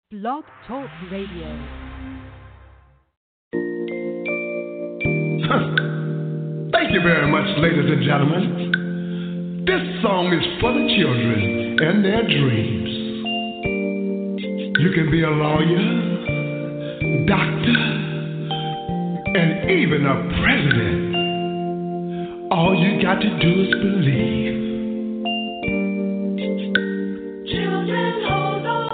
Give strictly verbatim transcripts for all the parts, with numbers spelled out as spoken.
Blog Talk Radio. Thank you very much, ladies and gentlemen. This song is for the children and their dreams. You can be a lawyer, doctor, and even a president. All you got to do is believe. Children, hold on.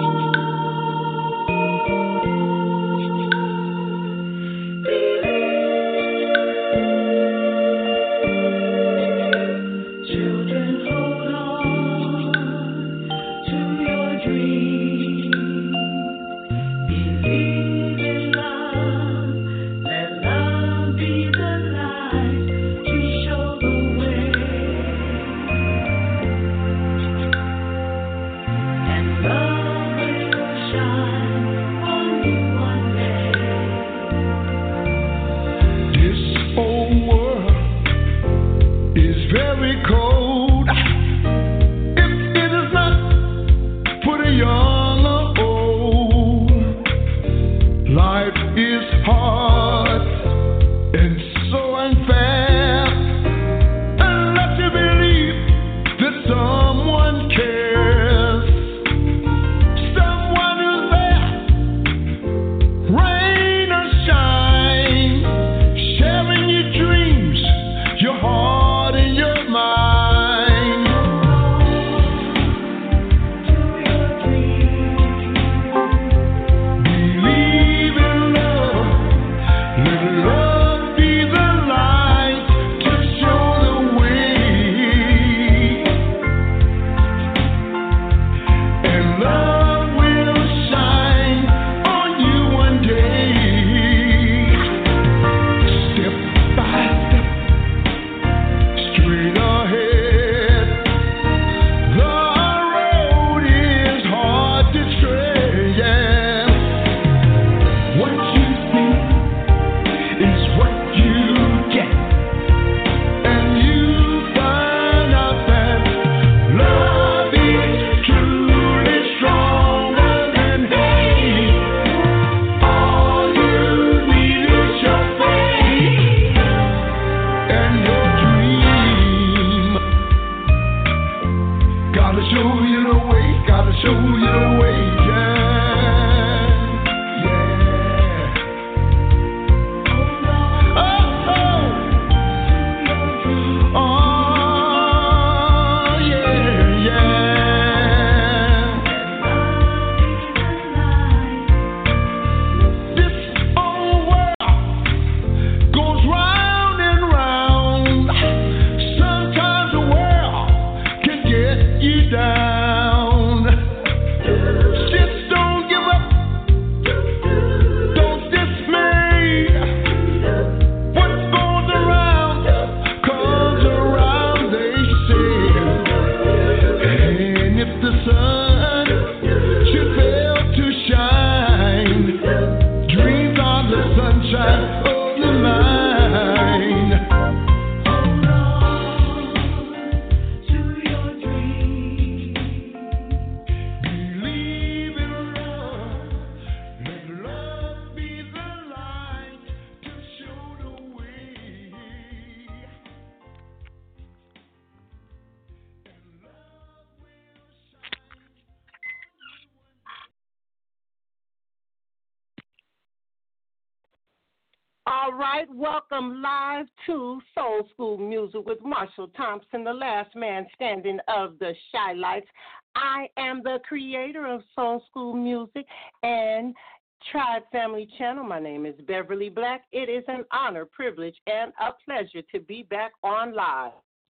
All right, welcome live to Soul School Music with Marshall Thompson, the last man standing of the Shy Lights. I am the creator of Soul School Music and Tribe Family Channel. My name is Beverly Black. It is an honor, privilege, and a pleasure to be back on live.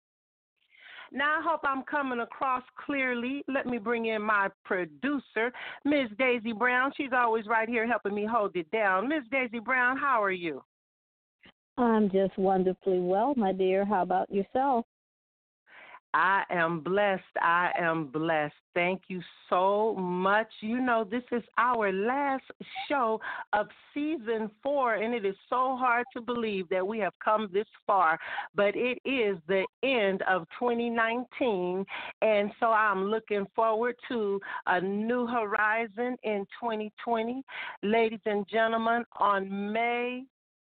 Now, I hope I'm coming across clearly. Let me bring in my producer, Miz Daisy Brown. She's always right here helping me hold it down. Miz Daisy Brown, how are you? I'm just wonderfully well, my dear. How about yourself? I am blessed. I am blessed. Thank you so much. You know, this is our last show of season four, and it is so hard to believe that we have come this far, but it is the end of twenty nineteen, and so I'm looking forward to a new horizon in twenty twenty. Ladies and gentlemen, on May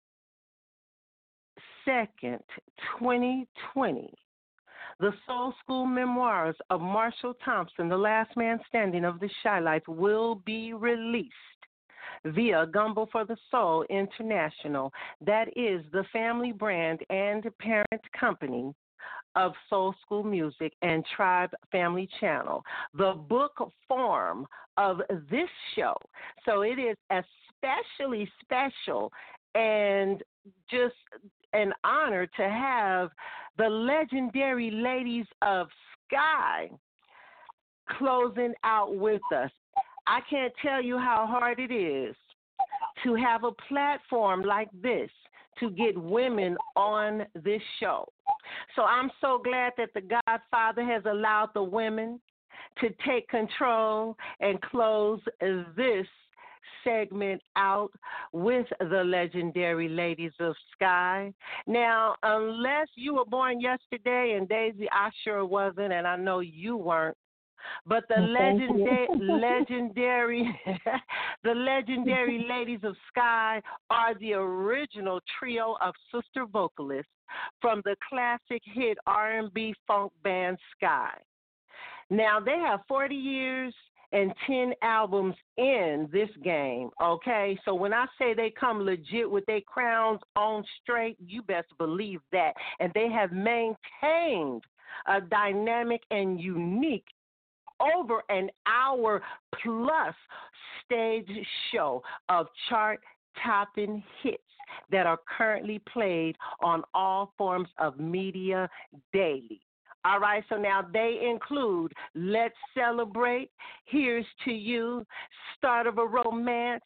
second, twenty twenty, the Soul School Memoirs of Marshall Thompson, the last man standing of the Chi-Lites, will be released via Gumbo for the Soul International. That is the family brand and parent company of Soul School Music and Tribe Family Channel. The book form of this show, so it is especially special and just an honor to have the legendary Ladies of Sky closing out with us. I can't tell you how hard it is to have a platform like this to get women on this show. So I'm so glad that the Godfather has allowed the women to take control and close this segment out with the legendary Ladies of Sky. Now, unless you were born yesterday, and Daisy, I sure wasn't, and I know you weren't, but the legendary, legendary, the legendary Ladies of Sky are the original trio of sister vocalists from the classic hit R and B funk band Sky. Now, they have forty years and ten albums in this game, okay? So when I say they come legit with their crowns on straight, you best believe that. And they have maintained a dynamic and unique over an hour plus stage show of chart-topping hits that are currently played on all forms of media daily. All right, so now they include Let's Celebrate, Here's to You, Start of a Romance,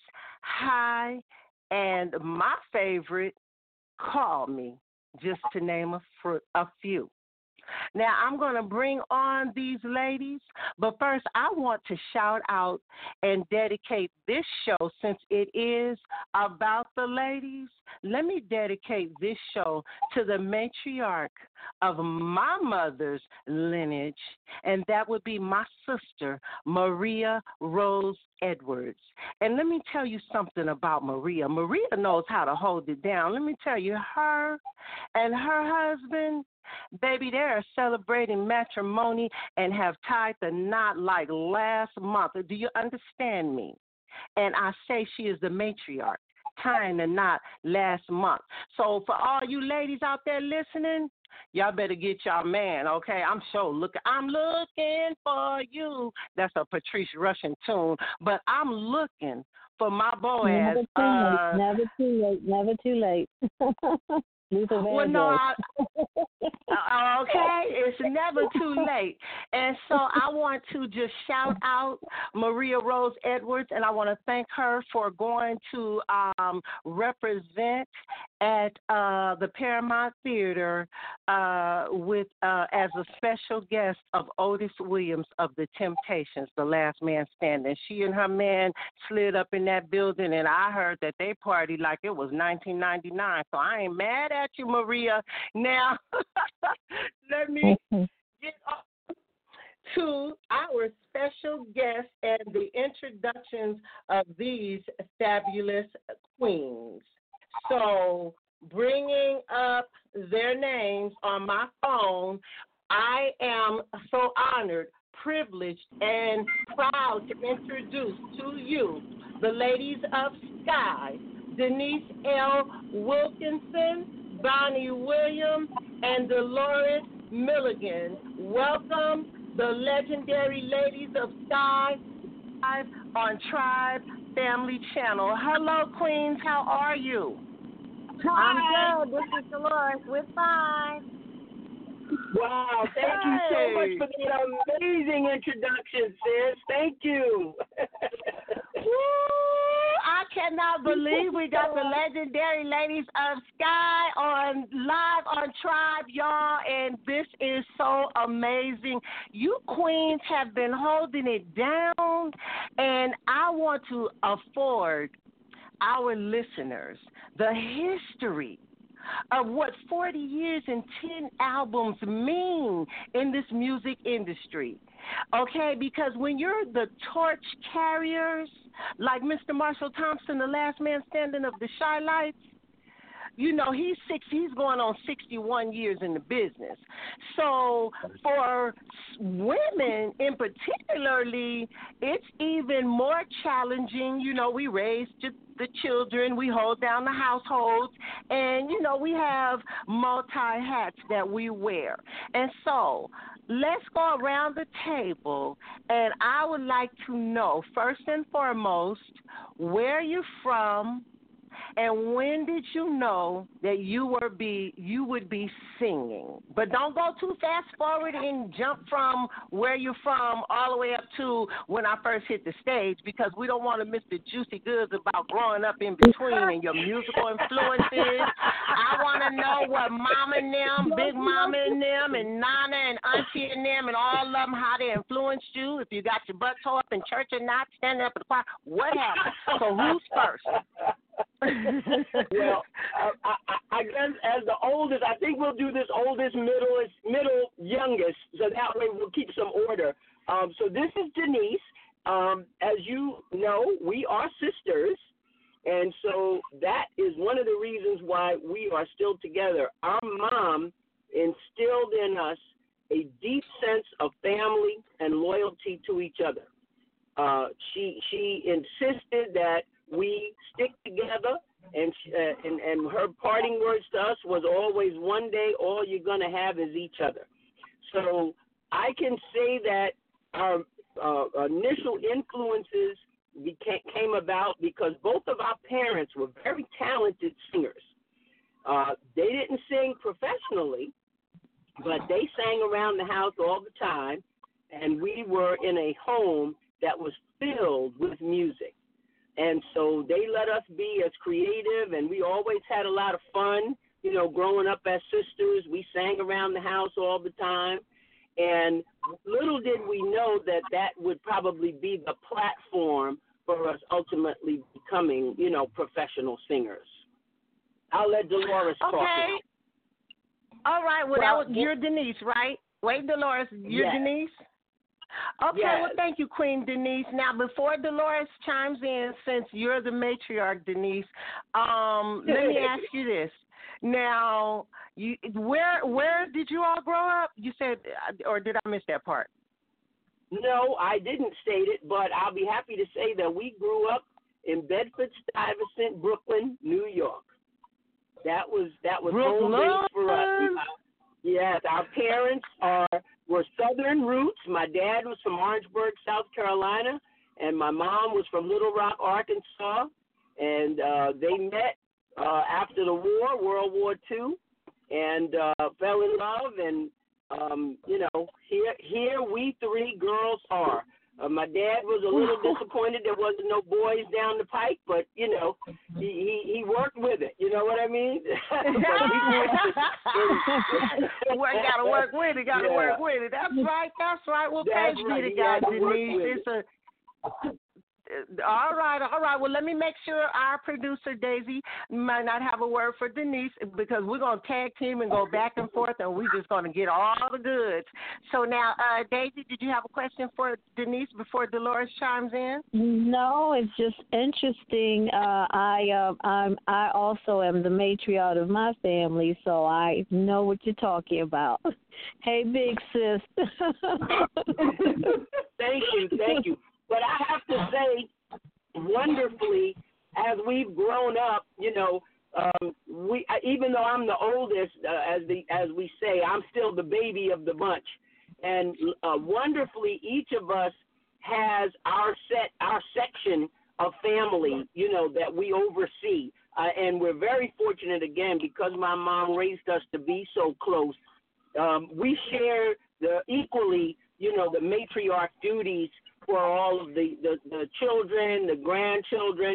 High, and my favorite, Call Me, just to name a, fr- a few. Now, I'm going to bring on these ladies, but first I want to shout out and dedicate this show, since it is about the ladies. Let me dedicate this show to the matriarch of my mother's lineage, and that would be my sister, Maria Rose Edwards. And let me tell you something about Maria. Maria knows how to hold it down. Let me tell you, her and her husband, baby, they are celebrating matrimony and have tied the knot like last month. Do you understand me? And I say she is the matriarch, tying the knot last month. So for all you ladies out there listening, y'all better get y'all man, okay? I'm sure looking. I'm looking for you. That's a Patrice Rushen tune, but I'm looking for my Boaz. Never too uh, late. Never too late. Never too late. Luther well, no, I, uh, okay, it's never too late. And so I want to just shout out Maria Rose Edwards, and I want to thank her for going to um, represent at uh, the Paramount Theater uh, with uh, as a special guest of Otis Williams of The Temptations, The Last Man Standing. She and her man slid up in that building, and I heard that they partied like it was nineteen ninety-nine, so I ain't mad at you, Maria. Now, let me get on to our special guests and the introductions of these fabulous queens. So, bringing up their names on my phone, I am so honored, privileged, and proud to introduce to you the Ladies of Sky, Denise L. Wilkinson, Bonnie Williams, and Dolores Milligan. Welcome, the legendary Ladies of Sky on Tribe Family Channel. Hello, Queens. How are you? Hi. I'm good. This is Dolores. We're fine. Wow, thank hey. you so much for that amazing introduction, sis. Thank you. Woo, I cannot believe we got the legendary Ladies of Sky on live on Tribe, y'all, and this is so amazing. You queens have been holding it down, and I want to afford our listeners the history of what forty years and ten albums mean in this music industry. Okay, because when you're the torch carriers, like Mister Marshall Thompson, the last man standing of the Chi-Lites, you know, he's six, he's going on sixty-one years in the business. So for women in particularly, it's even more challenging. You know, we raise the children, we hold down the households, and, you know, we have multi-hats that we wear. And so let's go around the table, and I would like to know, first and foremost, where you're from, and when did you know that you were be you would be singing? But don't go too fast forward and jump from where you're from all the way up to when I first hit the stage, because we don't want to miss the juicy goods about growing up in between and your musical influences. I want to know what Mama and them, Big Mama and them, and Nana and Auntie and them, and all of them, how they influenced you. If you got your butt toe up in church or not, standing up at the choir, what happened? So who's first? Well, I, I, I guess as the oldest, I think we'll do this oldest, middle, middle, youngest, so that way we'll keep some order. Um, so this is Denise. Um, as you know, we are sisters, and so that is one of the reasons why we are still together. Our mom instilled in us a deep sense of family and loyalty to each other. Uh, she she insisted that we stick together, and, uh, and and her parting words to us was always, one day all you're going to have is each other. So I can say that our uh, initial influences became, came about because both of our parents were very talented singers. Uh, they didn't sing professionally, but they sang around the house all the time, and we were in a home that was filled with music. And so they let us be as creative, and we always had a lot of fun, you know, growing up as sisters. We sang around the house all the time. And little did we know that that would probably be the platform for us ultimately becoming, you know, professional singers. I'll let Dolores talk. Okay. All right. Well, well that was, you're Denise, right? Wait, Dolores, you're yes. Denise? Okay, yes. Well, thank you, Queen Denise. Now, before Dolores chimes in, since you're the matriarch, Denise, um, let me ask you this. Now, you, where where did you all grow up? You said, or did I miss that part? No, I didn't state it, but I'll be happy to say that we grew up in Bedford-Stuyvesant, Brooklyn, New York. That was that was home base for us. Yes, our parents are were Southern roots. My dad was from Orangeburg, South Carolina, and my mom was from Little Rock, Arkansas. And uh, they met uh, after the war, World War Two, and uh, fell in love. And um, you know, here here we three girls are. Uh, my dad was a little disappointed there wasn't no boys down the pike, but, you know, he, he, he worked with it. You know what I mean? Well, got to work with it. Got to yeah. work with it. That's right. That's right. Well, that's thanks right. be to God, Denise. It. It's a... All right, all right. Well, let me make sure our producer, Daisy, might not have a word for Denise, because we're going to tag team and go back and forth, and we're just going to get all the goods. So now, uh, Daisy, did you have a question for Denise before Dolores chimes in? No, it's just interesting. Uh, I uh, I'm, I also am the matriarch of my family, so I know what you're talking about. Hey, big sis. Thank you, thank you. But I have to say, wonderfully, as we've grown up, you know, um, we even though I'm the oldest, uh, as the as we say, I'm still the baby of the bunch, and uh, wonderfully, each of us has our set, our section of family, you know, that we oversee, uh, and we're very fortunate again because my mom raised us to be so close. Um, we share the equally, you know, the matriarch duties for all of the, the, the children, the grandchildren,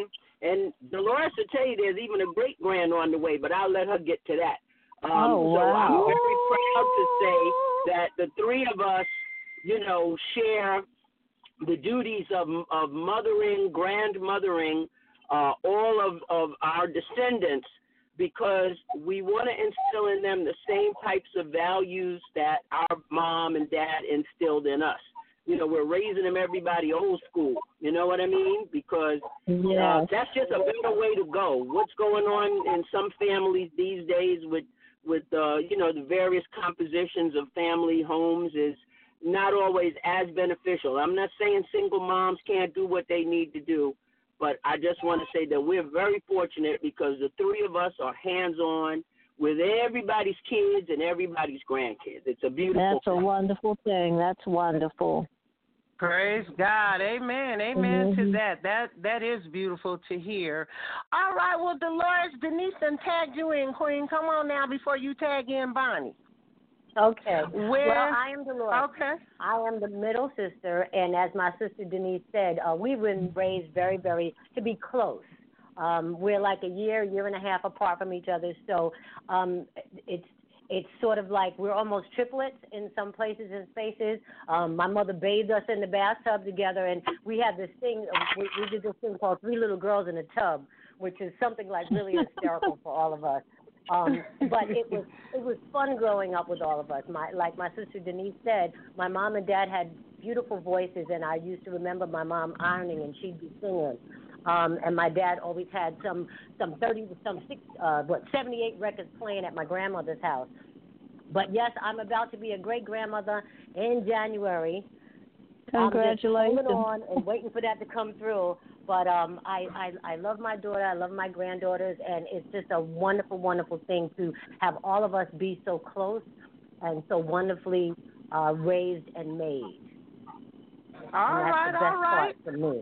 And Dolores will tell you there's even a great grand on the way, but I'll let her get to that. Um, oh, so wow. I'm very proud to say that the three of us, you know, share the duties of of mothering, grandmothering, uh, all of, of our descendants, because we want to instill in them the same types of values that our mom and dad instilled in us. You know, we're raising them everybody old school. You know what I mean? Because yes. uh, that's just a better way to go. What's going on in some families these days with, with uh, you know, the various compositions of family homes is not always as beneficial. I'm not saying single moms can't do what they need to do, but I just want to say that we're very fortunate because the three of us are hands-on with everybody's kids and everybody's grandkids. It's a beautiful That's thing. a wonderful thing. That's wonderful. Praise God. Amen. Amen mm-hmm. to that. That that is beautiful to hear. All right. Well, Dolores, Denise done tagged you in, Queen. Come on now before you tag in Bonnie. Okay. Where? Well, I am Dolores. Okay. I am the middle sister, and as my sister Denise said, uh, we've been raised very, very, to be close. Um, we're like a year, year and a half apart from each other, so um, it's it's sort of like we're almost triplets in some places and spaces. Um, my mother bathed us in the bathtub together, and we had this thing, we, we did this thing called Three Little Girls in a Tub, which is something like really hysterical for all of us. Um, but it was it was fun growing up with all of us. My like my sister Denise said, my mom and dad had beautiful voices, and I used to remember my mom ironing, and she'd be singing. Um, and my dad always had some some thirty some six uh, what seventy eight records playing at my grandmother's house. But yes, I'm about to be a great grandmother in January. Congratulations! I'm just holding on and waiting for that to come through. But um, I, I I love my daughter. I love my granddaughters, and it's just a wonderful, wonderful thing to have all of us be so close and so wonderfully uh, raised and made. All and that's right, the best all right. part for me.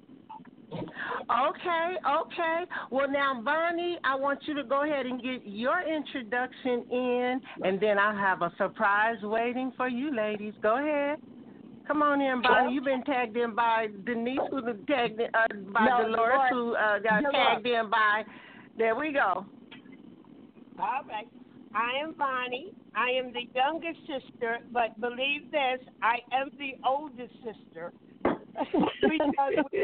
Okay, okay. Well, now, Bonnie, I want you to go ahead and get your introduction in, and then I'll have a surprise waiting for you, ladies. Go ahead. Come on in, Bonnie. You've been tagged in by Denise, who was tagged in, uh, by no, Dolores, Dolores, who uh, got Dolores. tagged in by. There we go. All right. I am Bonnie. I am the youngest sister, but believe this, I am the oldest sister. because we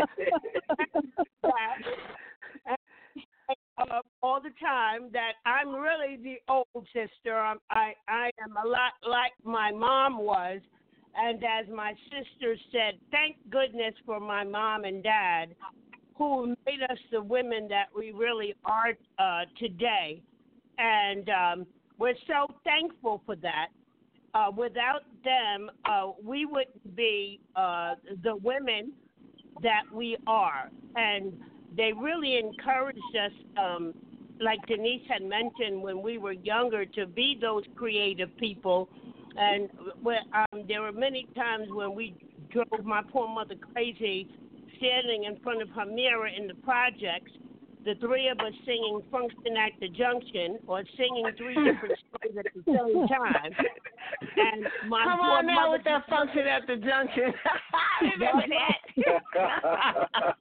uh, all the time that I'm really the old sister. I'm, I I am a lot like my mom was, and as my sister said, thank goodness for my mom and dad, who made us the women that we really are uh, today, and um, we're so thankful for that. Uh, without them, uh, we wouldn't be uh, the women that we are. And they really encouraged us, um, like Denise had mentioned when we were younger, to be those creative people. And um, there were many times when we drove my poor mother crazy, standing in front of her mirror in the projects, the three of us singing Function at the Junction, or singing three different songs at the same time. And my Come on now with that Function at the Junction. I remember that.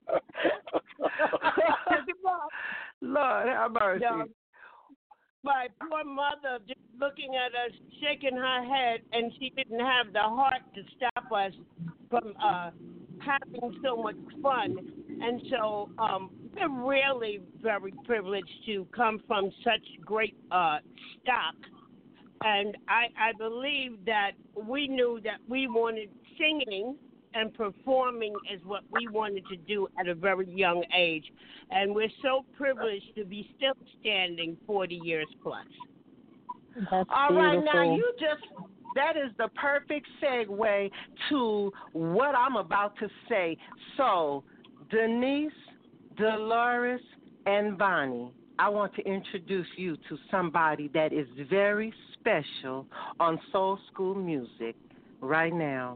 Lord have mercy. No, my poor mother just looking at us, shaking her head, and she didn't have the heart to stop us from uh, having so much fun. And so um, we're really very privileged to come from such great uh, stock. And I, I believe that we knew that we wanted singing and performing is what we wanted to do at a very young age. And we're so privileged to be still standing forty years plus. That's All beautiful. right, now you just, that is the perfect segue to what I'm about to say. So, Denise, Dolores, and Bonnie, I want to introduce you to somebody that is very special on Soul School Music right now.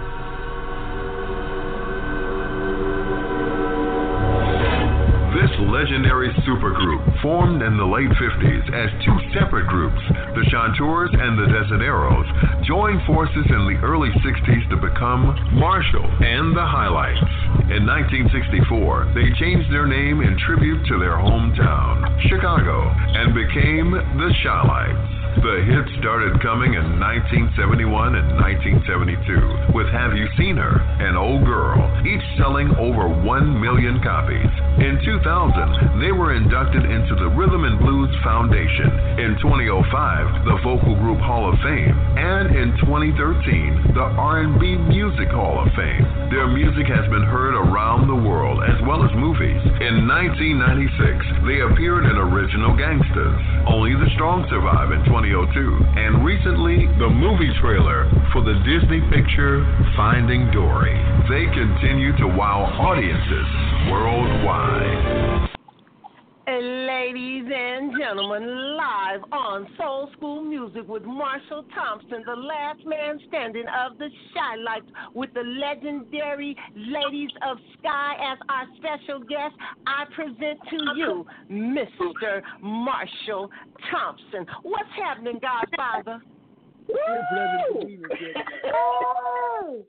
This legendary supergroup formed in the late fifties as two separate groups, the Chanteurs and the Desideros, joined forces in the early sixties to become Marshall and the Highlights. In nineteen sixty-four, they changed their name in tribute to their hometown, Chicago, and became the Chi-Lites. The hits started coming in nineteen seventy-one and nineteen seventy-two with Have You Seen Her and Old Girl, each selling over one million copies. In two thousand, they were inducted into the Rhythm and Blues Foundation. In twenty oh five, the Vocal Group Hall of Fame. And in twenty thirteen, the R and B Music Hall of Fame. Their music has been heard around the world as well as movies. In nineteen ninety-six, they appeared in Original Gangsters. Only the Strong Survive in twenty oh two, and recently the movie trailer for the Disney picture Finding Dory. They continue to wow audiences worldwide. Ladies and gentlemen, live on Soul School Music with Marshall Thompson, the last man standing of the Chi-Lites, with the legendary Ladies of Sky as our special guest. I present to you Mister Marshall Thompson. What's happening, Godfather? It's a pleasure to be with you. Oh,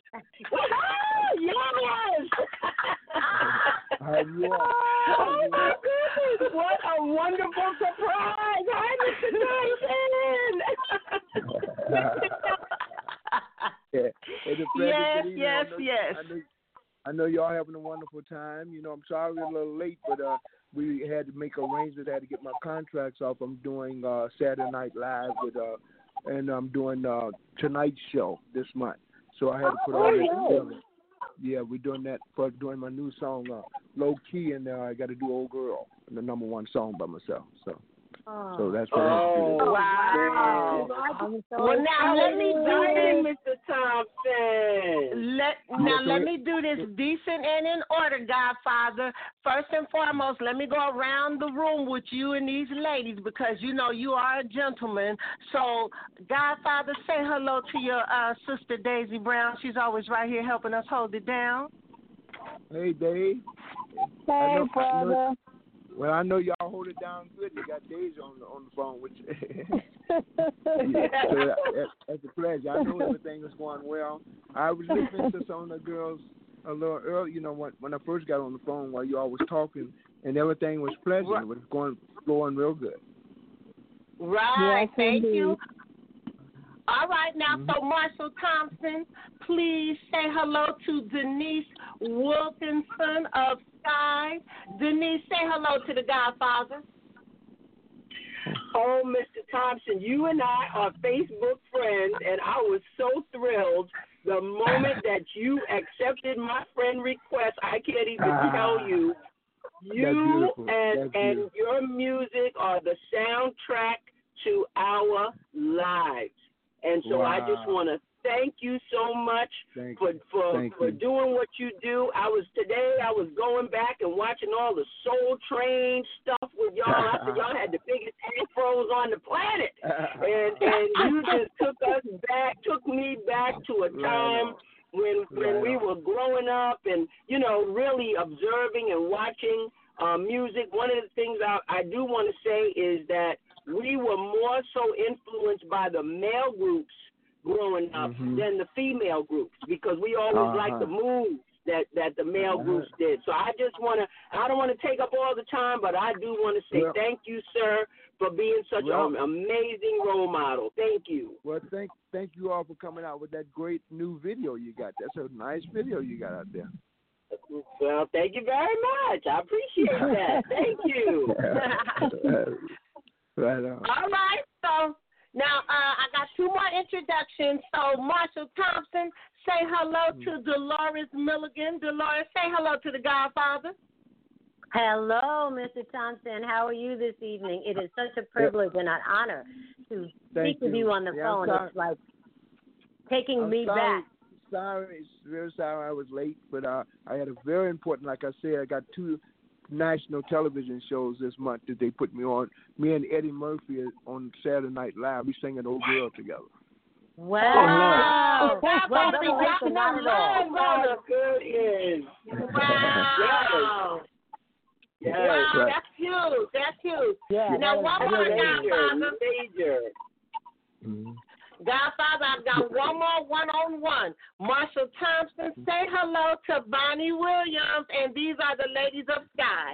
yes! How you are? Oh, my goodness. What a wonderful surprise. Hi, Mister Tyson. Yeah, it's a pleasure yes, to be yes, I know, yes. I know, I know y'all having a wonderful time. You know, I'm sorry we're a little late, but uh, we had to make arrangements. I had to get my contracts off. I'm doing uh, Saturday Night Live with, uh, and I'm doing uh, Tonight Show this month. So I had to put all that together. Yeah, we're doing that for doing my new song, uh, Low Key, and uh, I got to do Old Girl, the number one song by myself. So, oh. so that's what oh, I have to do. Wow! I'm so Well, now let me do Hey, this. Mister Thompson. Let now let me do this decent and in order, Godfather. First and foremost, let me go around the room with you and these ladies because you know you are a gentleman. So, Godfather, say hello to your uh, sister Daisy Brown. She's always right here helping us hold it down. Hey, Dave. Hey, I know, brother. I know, well, I know y'all hold it down good. You got Daisy on the on the phone with you. Yeah, so that, that, that's a pleasure. I know everything is going well. I was listening to some of the girls a little early. You know, when when I first got on the phone while you all was talking, and everything was pleasant. Right. It was going flowing real good. Right. Yes, Thank indeed. you. All right, now, Mm-hmm. so Marshall Thompson, please say hello to Denise Wilkinson of Sky. Denise, say hello to the Godfather. Oh, Mister Thompson, you and I are Facebook friends, and I was so thrilled the moment that you accepted my friend request. I can't even Ah, tell you. You and, That's and beautiful. your music are the soundtrack to our lives. And so Wow. I just want to thank you so much Thank for you. for, Thank for you. doing what you do. I was today. I was going back and watching all the Soul Train stuff with y'all. I said y'all had the biggest afros on the planet, and and you just took us back, took me back to a time when when Right we on. were growing up and you know really observing and watching uh, music. One of the things I, I do want to say is that we were more so influenced by the male groups growing up Mhm. than the female groups because we always Uh-huh. liked the moves that, that the male Uh-huh. groups did. So I just want to, I don't want to take up all the time, but I do want to say Well- thank you, sir, for being such Well- an amazing role model. Thank you. Well, thank thank you all for coming out with that great new video you got. That's a nice video you got out there. Well, thank you very much. I appreciate that. Thank you. Right on. All right, so now uh, I got two more introductions. So Marshall Thompson, say hello to Dolores Milligan. Dolores, say hello to the Godfather. Hello, Mister Thompson. How are you this evening? It is such a privilege and an honor to Thank speak with you on the Yeah, I'm phone. sorry. It's like taking I'm me sorry, back. Sorry, it's very sorry I was late, but uh, I had a very important, like I said, I got two national television shows this month that they put me on. Me and Eddie Murphy on Saturday Night Live. We singing Old Girl together. Wow. Wow. Well, Godfather, don't dropping not them at all. lines on us. Good is. Wow. Yes. Wow, Right. that's huge. That's huge. Yeah. Now, that one was more, really Major, Godfather. major. Mhm. Godfather, I've got one more one-on-one. Marshall Thompson, say hello to Bonnie Williams, and these are the ladies of Sky.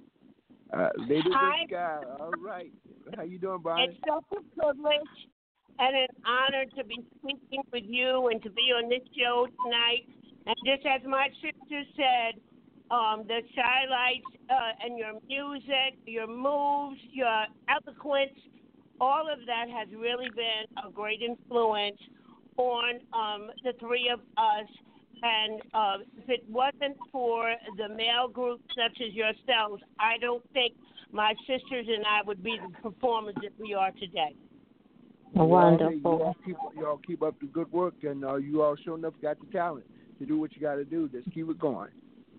Uh, ladies Hi. of Sky. All right. How you doing, Bonnie? It's such a privilege and an honor to be speaking with you and to be on this show tonight. And just as my sister said, um, the Shy Lights uh, and your music, your moves, your eloquence, all of that has really been a great influence on um, the three of us. And uh, if it wasn't for the male group such as yourselves, I don't think my sisters and I would be the performers that we are today. Wonderful. You all keep, you all keep up the good work, and uh, you all sure enough got the talent to do what you got to do. Just keep it going.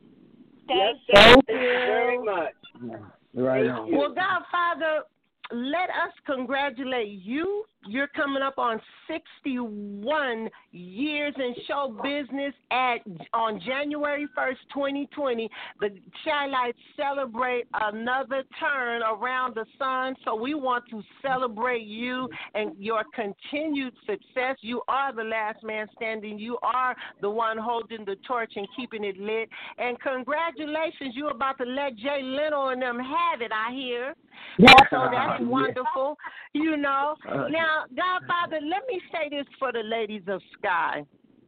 Thank Yes, you. thank you very much. Right Thank on. you. Well, Godfather, let us congratulate you. You're coming up on sixty-one years in show business at on January first, twenty twenty. The Shy Lights celebrate another turn around the sun, so we want to celebrate you and your continued success. You are the last man standing. You are the one holding the torch and keeping it lit. And congratulations, you're about to let Jay Leno and them have it, I hear. So that's wonderful, you know. Now, Godfather, let me say this for the ladies of Sky,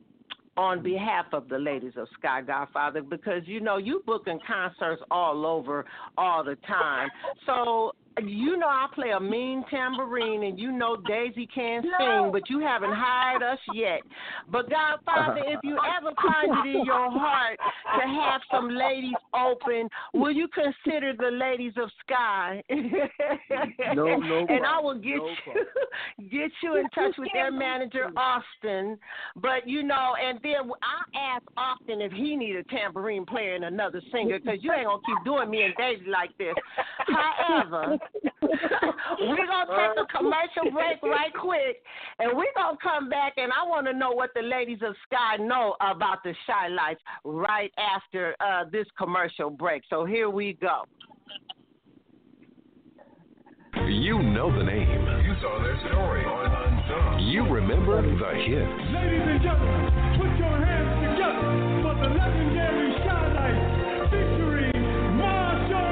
on behalf of the ladies of Sky, Godfather, because, you know, you booking concerts all over all the time. So, you know I play a mean tambourine, and you know Daisy can't sing, but you haven't hired us yet. But, Godfather, if you ever find it in your heart to have some ladies open, will you consider the ladies of Sky? No, no And I problem. will get No you get you in touch with their manager, Austin. But, you know, and then I asked Austin if he needed a tambourine player and another singer, because you ain't going to keep doing me and Daisy like this. However, we're going to take a commercial break right quick, and we're going to come back, and I want to know what the ladies of Sky know about the Shy Lights right after uh, this commercial break. So here we go. You know the name. You saw their story on Unsung. You remember the hits. Ladies and gentlemen, put your hands together for the legendary Shy Lights featuring Marshall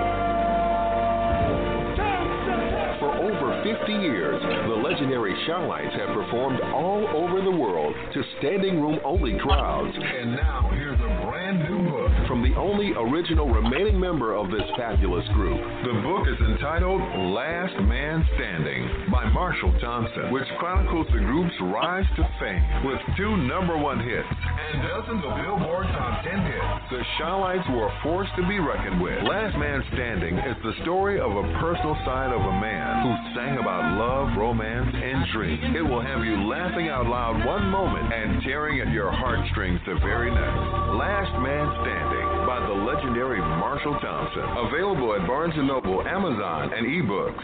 Thompson. For over fifty years, the legendary Shy Lights have performed all over the world to standing room only crowds. And now here's a brand new book from the only original remaining member of this fabulous group. The book is entitled Last Man Standing by Marshall Thompson, which chronicles the group's rise to fame with two number one hits and dozens of Billboard top ten hits. The Shy Lights were a force to be reckoned with. Last Man Standing is the story of a personal side of a man who sang about love, romance, and dreams. It will have you laughing out loud one moment and tearing at your heartstrings the very next. Last Man Standing by the legendary Marshall Thompson. Available at Barnes and Noble, Amazon, and eBooks.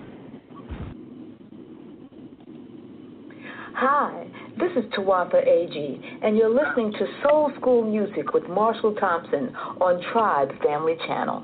Hi, this is Tawatha Agee, and you're listening to Soul School Music with Marshall Thompson on Tribe Family Channel.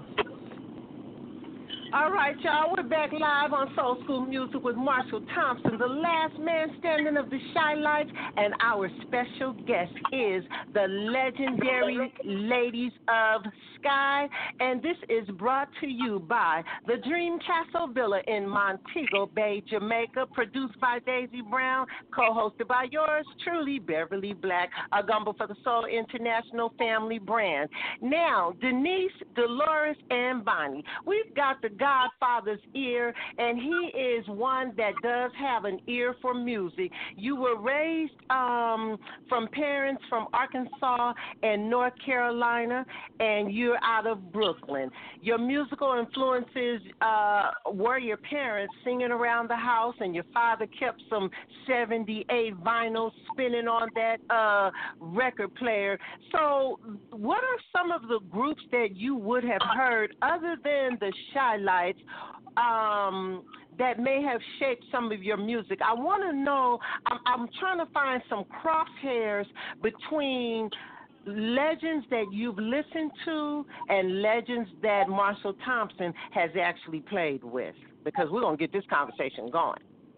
All right, y'all, we're back live on Soul School Music with Marshall Thompson, the last man standing of the Shy Lights, and our special guest is the legendary Ladies of Sky, and this is brought to you by the Dream Castle Villa in Montego Bay, Jamaica, produced by Daisy Brown, co-hosted by yours truly, Beverly Black, a Gumbo for the Soul International Family brand. Now, Denise, Dolores, and Bonnie, we've got the Godfather's ear, and he is one that does have an ear for music. You were raised um, from parents from Arkansas and North Carolina, and you're out of Brooklyn. Your musical influences uh, were your parents singing around the house, and your father kept some seventy-eight vinyls spinning on that uh, record player. So what are some of the groups that you would have heard other than the Shy Lights um, that may have shaped some of your music? I want to know, I'm, I'm trying to find some crosshairs between legends that you've listened to and legends that Marshall Thompson has actually played with? Because we're going to get this conversation going.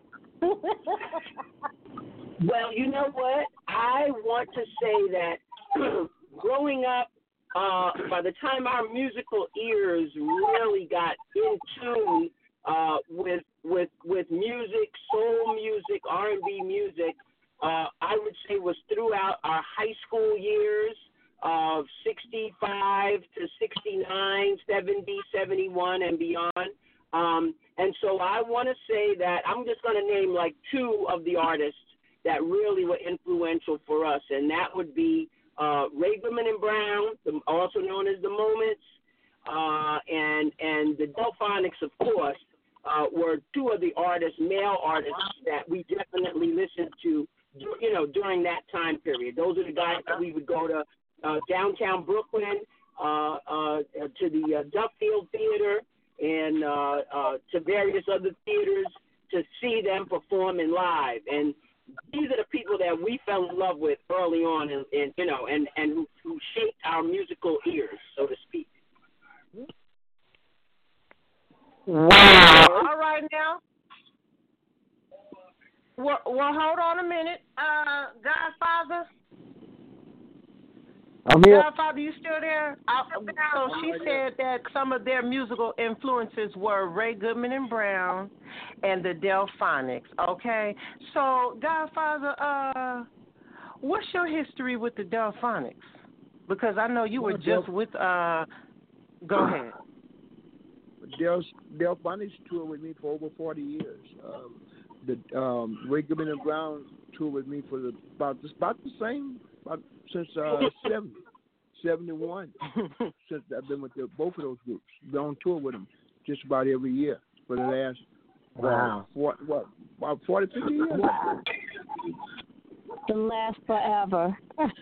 Well, you know what? I want to say that growing up, uh, by the time our musical ears really got in tune uh, with with with music, soul music, R and B music, uh, I would say was throughout our high school years of sixty-five to sixty-nine, seventy, seventy-one, and beyond. Um, and so I want to say that I'm just going to name like two of the artists that really were influential for us, and that would be uh, Ray Goodman and Brown, the, also known as the Moments, uh, and and the Delphonics, of course, uh, were two of the artists, male artists, that we definitely listened to, you know, during that time period. Those are the guys that we would go to uh, downtown Brooklyn, uh, uh, to the uh, Duffield Theater, and uh, uh, to various other theaters to see them performing live. And these are the people that we fell in love with early on, and, and you know, and, and who, who shaped our musical ears, so to speak. Wow. All right now. Well, well, hold on a minute. Uh, Godfather? I'm here. Godfather, you still there? I, so she said that some of their musical influences were Ray Goodman and Brown and the Delphonics, okay? So, Godfather, uh, what's your history with the Delphonics? Because I know you were just with, uh, go ahead. Del, Delphonics toured with me for over forty years. Um, the um, Ray Goodman and Brown toured with me for the, about, about the same, about, since uh, seventy, seventy-one. Since I've been with the, both of those groups. Been on tour with them just about every year for the last, wow. uh, what, what, about forty, fifty years? To last forever.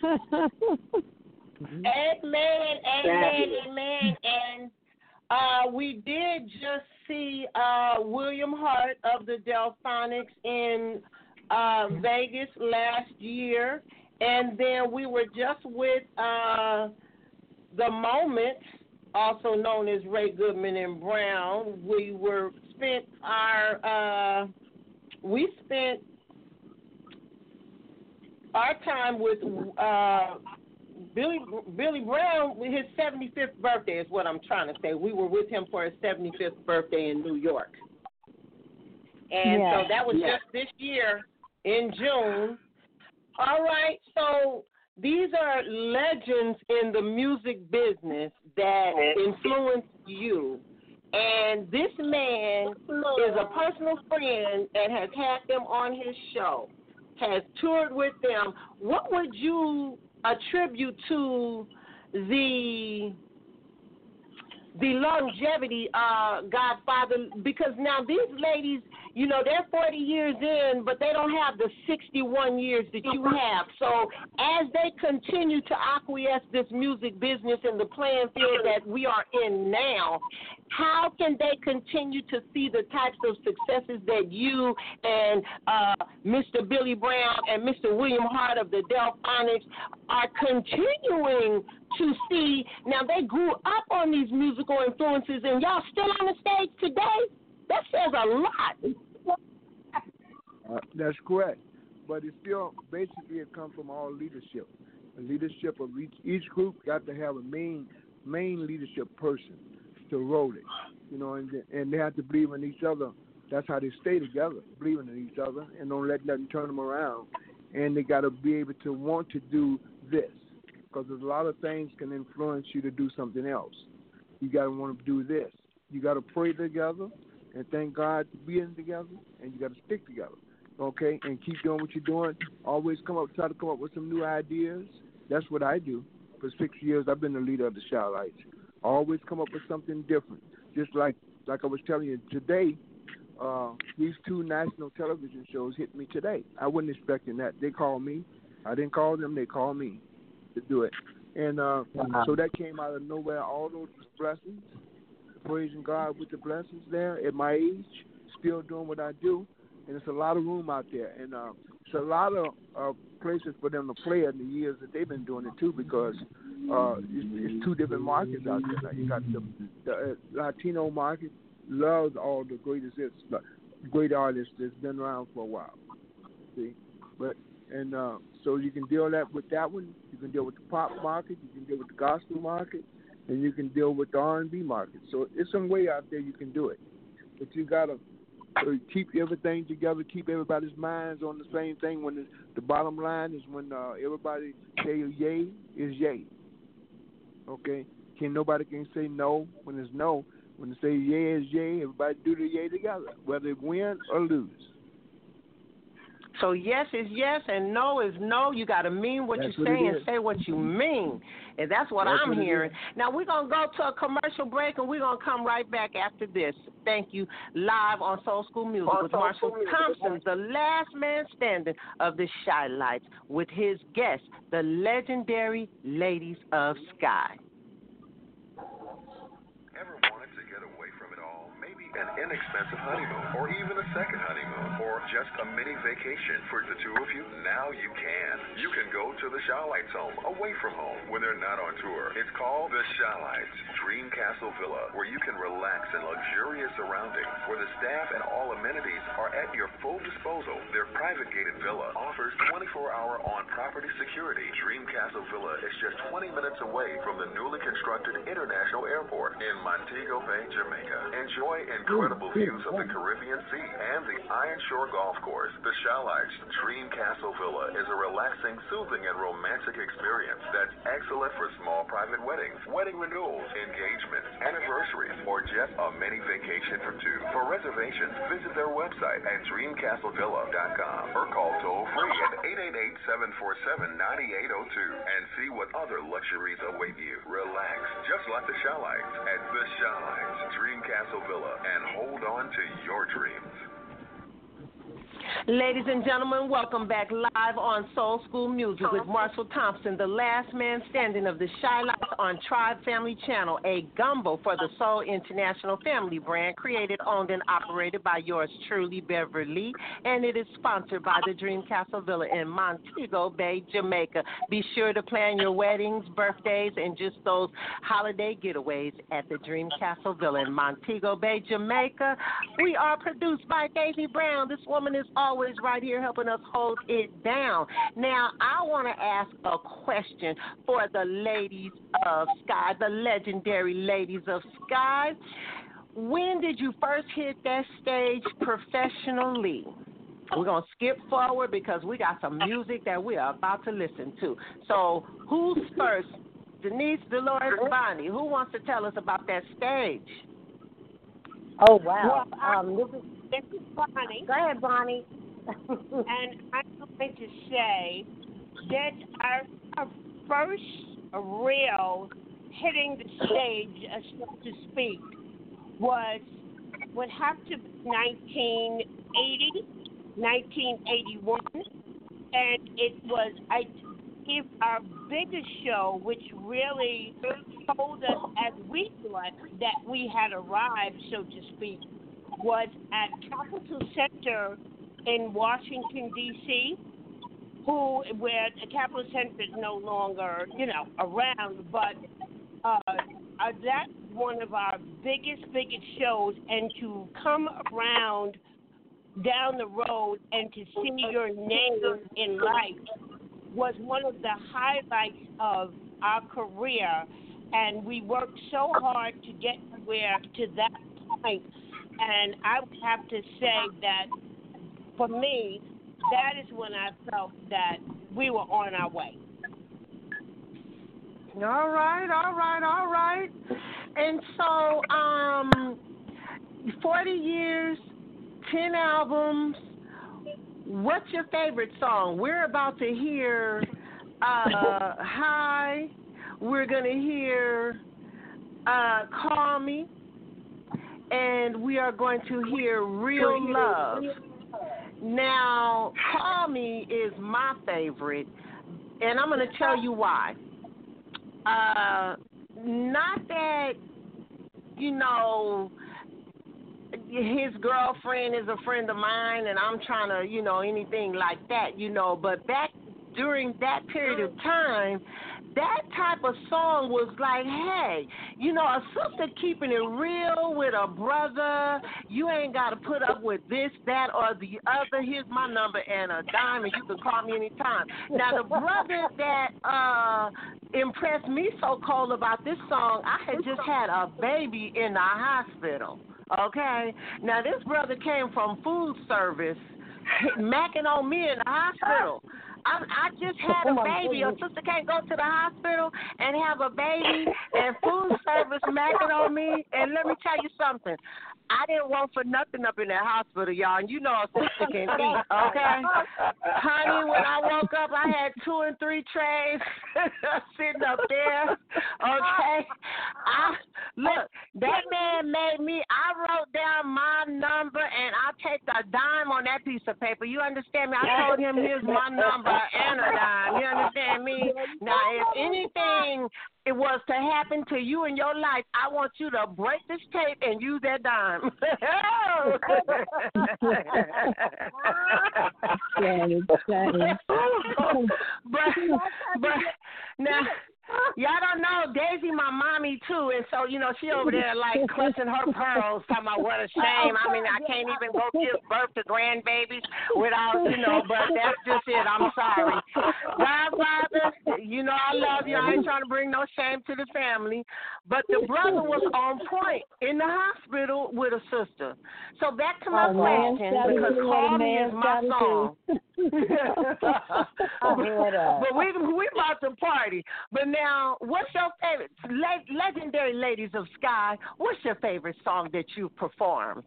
Amen, amen, amen. And uh, we did just see uh, William Hart of the Delphonics in uh, Vegas last year. And then we were just with uh, the Moments, also known as Ray Goodman and Brown. We were spent our uh, we spent our time with uh, Billy Billy Brown. His seventy-fifth birthday is what I'm trying to say. We were with him for his seventy-fifth birthday in New York, and yeah. so that was yeah. just this year in June. All right, so these are legends in the music business that influenced you. And this man is a personal friend and has had them on his show, has toured with them. What would you attribute to the the longevity, uh, Godfather? Because now these ladies, you know, they're forty years in, but they don't have the sixty-one years that you have. So as they continue to acquiesce this music business in the playing field that we are in now, how can they continue to see the types of successes that you and uh, Mister Billy Brown and Mister William Hart of the Delphonics are continuing to see? Now, they grew up on these musical influences, and y'all still on the stage today? That says a lot. Uh, that's correct. But it still, basically, it comes from all leadership. The leadership of each, each group got to have a main main leadership person to roll it, you know, and, and they have to believe in each other. That's how they stay together, believing in each other and don't let nothing turn them around. And they got to be able to want to do this, because there's a lot of things can influence you to do something else. You got to want to do this. You got to pray together and thank God for being together, and you got to stick together, okay, and keep doing what you're doing. Always come up, try to come up with some new ideas. That's what I do. For six years, I've been the leader of the Chi-Lites. Always come up with something different. Just like like I was telling you today, uh, these two national television shows hit me today. I wasn't expecting that. They called me. I didn't call them. They called me to do it. And uh, uh-huh. so that came out of nowhere. All those blessings, praising God with the blessings there at my age, still doing what I do. And there's a lot of room out there. And uh, a lot of uh, places for them to play in the years that they've been doing it too, because uh, it's, it's two different markets out there. Now, you got the, the uh, Latino market loves all the greatest hits, great artists that's been around for a while. See, but and uh, so you can deal that with that one. You can deal with the pop market. You can deal with the gospel market, and you can deal with the R and B market. So it's some way out there you can do it, but you gotta uh, keep everything together. Keep everybody's minds on the same thing. When the, the bottom line is when uh, everybody say yay is yay. Okay, can nobody can say no when it's no. When they say yay is yay, everybody do the yay together, whether they win or lose. So yes is yes and no is no. You got to mean what That's you what say it and is. say what you mean. And that's what That's I'm what it hearing. is. Now, we're going to go to a commercial break, and we're going to come right back after this. Thank you. Live on Soul School Music On with Soul Marshall School Music. Thompson, the last man standing of the Shy Lights, with his guests, the legendary Ladies of Sky. Ever wanted to get away from it all? Maybe an inexpensive honeymoon, or even a second honeymoon, or just a mini vacation for the two of you? Now you can. You can go to the Shy Lights home, away from home, when they're not on tour. It's called the Shy Lights Dream Castle Villa, where you can relax in luxurious surroundings, where the staff and all amenities are at your full disposal. Their private gated villa offers twenty-four hour on-property security. Dream Castle Villa is just twenty minutes away from the newly constructed International Airport in Montego Bay, Jamaica. Enjoy incredible views of the Caribbean Sea and the Iron Shore Golf Course. The Shy Lights Dream Castle Villa is a relaxing, soothing, and romantic experience that's excellent for small private weddings, wedding renewals, engagements, anniversaries, or just a mini vacation for two. For reservations, visit their website at dream castle villa dot com or call toll-free at eight eight eight, seven four seven, nine eight zero two and see what other luxuries await you. Relax, just like the Shy Lights at the Shy Lights Dream Castle Villa, and hold on to your dreams. Ladies and gentlemen, welcome back live on Soul School Music with Marshall Thompson, the last man standing of the Shy Lights on Tribe Family Channel, a gumbo for the Soul International family brand, created, owned, and operated by yours truly, Beverly, and it is sponsored by the Dream Castle Villa in Montego Bay, Jamaica. Be sure to plan your weddings, birthdays, and just those holiday getaways at the Dream Castle Villa in Montego Bay, Jamaica. We are produced by Daisy Brown. This woman is always right here helping us hold it down. Now, I want to ask a question for the Ladies of Sky, the legendary Ladies of Sky. When did you first hit that stage professionally? We're going to skip forward because we got some music that we are about to listen to. So, who's first? Denise, Dolores, Bonnie. Who wants to tell us about that stage? Oh, wow. Well, I, um, this is this is Bonnie. Go ahead, Bonnie. And I'm going to say that our, our first real hitting the stage, uh, so to speak, was would have to be nineteen eighty, nineteen eighty-one, and it was I if our biggest show, which really told us as we thought that we had arrived, so to speak, was at Capitol Center in Washington, D C, who where the Capitol Center is no longer, you know, around, but uh, uh, that's one of our biggest, biggest shows, and to come around down the road and to see your name in life was one of the highlights of our career, and we worked so hard to get where to that point. And I would have to say that, for me, that is when I felt that we were on our way. All right, all right, all right. And so, um, forty years, ten albums. What's your favorite song? We're about to hear uh, Hi. We're going to hear uh, Call Me. And we are going to hear Real Love. Now, Call Me is my favorite, and I'm going to tell you why. Uh, not that, you know, his girlfriend is a friend of mine, and I'm trying to, you know, anything like that, you know. But back during that period of time, that type of song was like, hey, you know, a sister keeping it real with a brother. You ain't got to put up with this, that, or the other. Here's my number and a dime, and you can call me anytime. Now, the brother that uh, impressed me so cold about this song, I had just had a baby in the hospital, okay? Now, this brother came from food service, macking on me in the hospital. I, I just had a baby. Your sister can't go to the hospital and have a baby and food service macking on me. And let me tell you something. I didn't want for nothing up in that hospital, y'all. And you know a sister can eat, okay? Honey, when I woke up, I had two and three trays sitting up there, okay? I Look, that man made me, I wrote down my number, and I take a dime on that piece of paper. You understand me? I told him, here's my number and a dime. You understand me? Now, if anything it was to happen to you in your life, I want you to break this tape and use that dime. but, but now, y'all don't know, Daisy my mommy too, and so, you know, she over there like clutching her pearls, talking about what a shame. I mean, I can't even go give birth to grandbabies without, you know, but that's just it. I'm sorry. Godfather, you know I love you. I ain't trying to bring no shame to the family, but the brother was on point in the hospital with a sister. So back to my oh, question, man, because Call Me is my song. But we we about to party. But now, what's your favorite, le- legendary ladies of Sky, what's your favorite song that you've performed?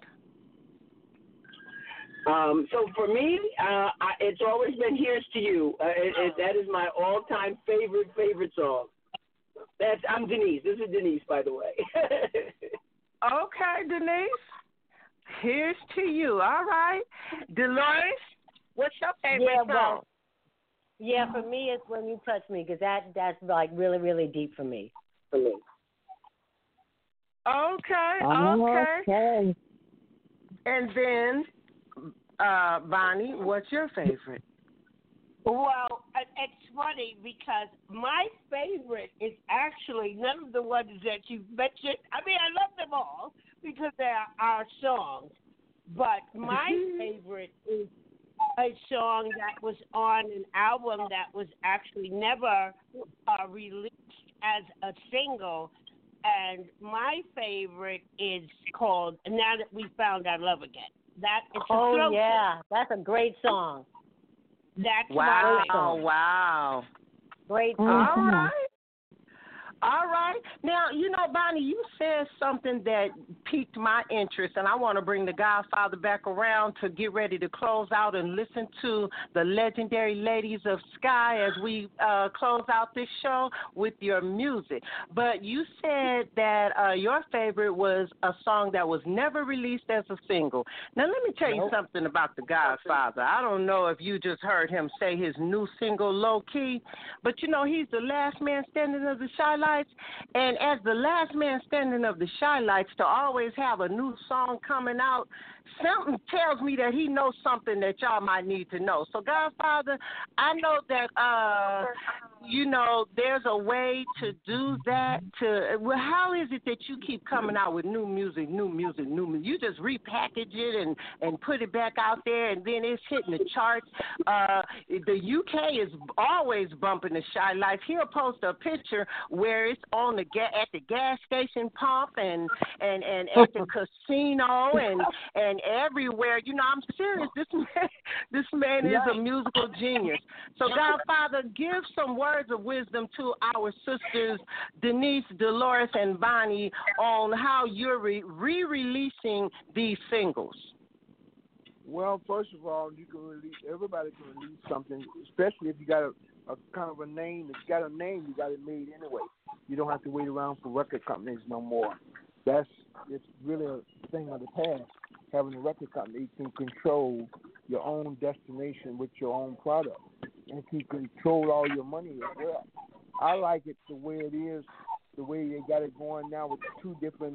Um, so for me, uh, I, it's always been Here's to You. Uh, it, it, that is my all-time favorite, favorite song. That's I'm Denise. This is Denise, by the way. Okay, Denise. Here's to You. All right. Dolores, what's your favorite yeah, song? Well, yeah, for me, it's When You Touch Me, because that, that's, like, really, really deep for me. For me. Okay, okay. okay. And then, uh, Bonnie, what's your favorite? Well, it's funny because my favorite is actually none of the ones that you mentioned. I mean, I love them all because they are our songs. But my favorite is a song that was on an album that was actually never uh, released as a single. And my favorite is called Now That We Found Our Love Again. That is a Oh, slow yeah. song. That's a great song. That's wow, my song. Wow. Great song. song. All right. All right. Now, you know, Bonnie, you said something that piqued my interest, and I want to bring the Godfather back around to get ready to close out and listen to the legendary ladies of Sky as we uh, close out this show with your music. But you said that uh, your favorite was a song that was never released as a single. Now, let me tell you nope. something about the Godfather. I don't know if you just heard him say his new single, Low Key, but, you know, he's the last man standing of the Shy Lights. And as the last man standing of the Shy Lights, to always have a new song coming out, something tells me that he knows something that y'all might need to know. So, Godfather, I know that, uh, you know, there's a way to do that. To well, how is it that you keep coming out with new music, new music, new music? You just repackage it and, and put it back out there, and then it's hitting the charts. Uh, the U K is always bumping the Shy Lights. He'll post a picture where it's on the ga- at the gas station pump and, and, and at the casino and and everywhere. You know, I'm serious. This man, this man is a musical genius. So, Godfather, give some words of wisdom to our sisters, Denise, Dolores, and Bonnie, on how you're re- re-releasing these singles. Well, first of all, you can release. Everybody can release something, especially if you got a, a kind of a name. If you got a name, you got it made anyway. You don't have to wait around for record companies no more. That's it's really a thing of the past. Having a record company, you can control your own destination with your own product, and you control all your money as well. I like it the way it is, the way they got it going now with two different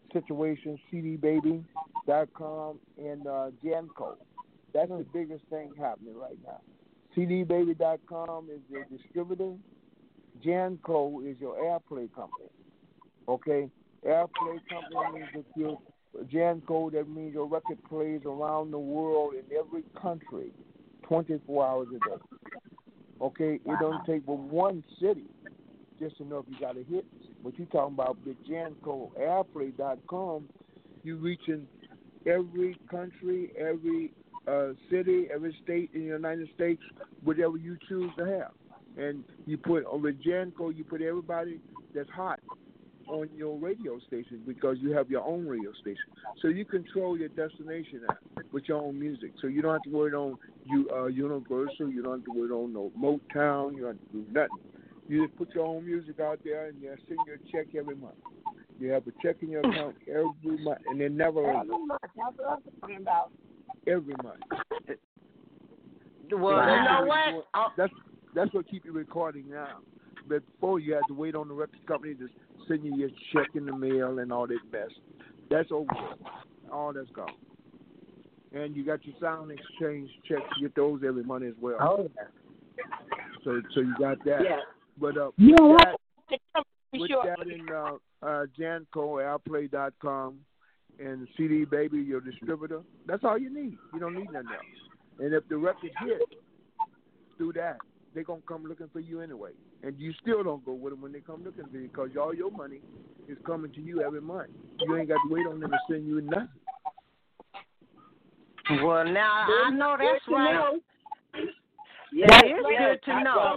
situation, C D baby dot com, and uh, Janco. That's the biggest thing happening right now. C D baby dot com is your distributor. Janco is your airplay company. Okay? Airplay company means that your Janco, that means your record plays around the world in every country, twenty-four hours a day. Okay? It don't take but one city just to know if you got a hit. But you talking about the Janco airplay dot com, you reaching every country, every uh, city, every state in the United States, whatever you choose to have. And you put over Janco, you put everybody that's hot on your radio station because you have your own radio station. So you control your destination now with your own music. So you don't have to worry on you uh, Universal, you don't have to worry on no Motown, you don't have to do nothing. You just put your own music out there and you send your check every month. You have a check in your account every month, and it never ends. Every month. That's what I'm talking about. Every month. Well, you know what? That's that's what keep you recording now. But before you had to wait on the record company to send you your check in the mail and all that mess. That's over. All that's gone. And you got your sound exchange checks. You get those every month as well. Oh, yeah. So so you got that. Yeah. But uh, You know with what? that, with that in uh, uh, Janco, airplay dot com, and C D Baby, your distributor, that's all you need. You don't need nothing else. And if the record hit through that, they're going to come looking for you anyway. And you still don't go with them when they come looking for you because all your money is coming to you every month. You ain't got to wait on them to send you nothing. Well, now I know that's right. Yes, That is yes, good to know.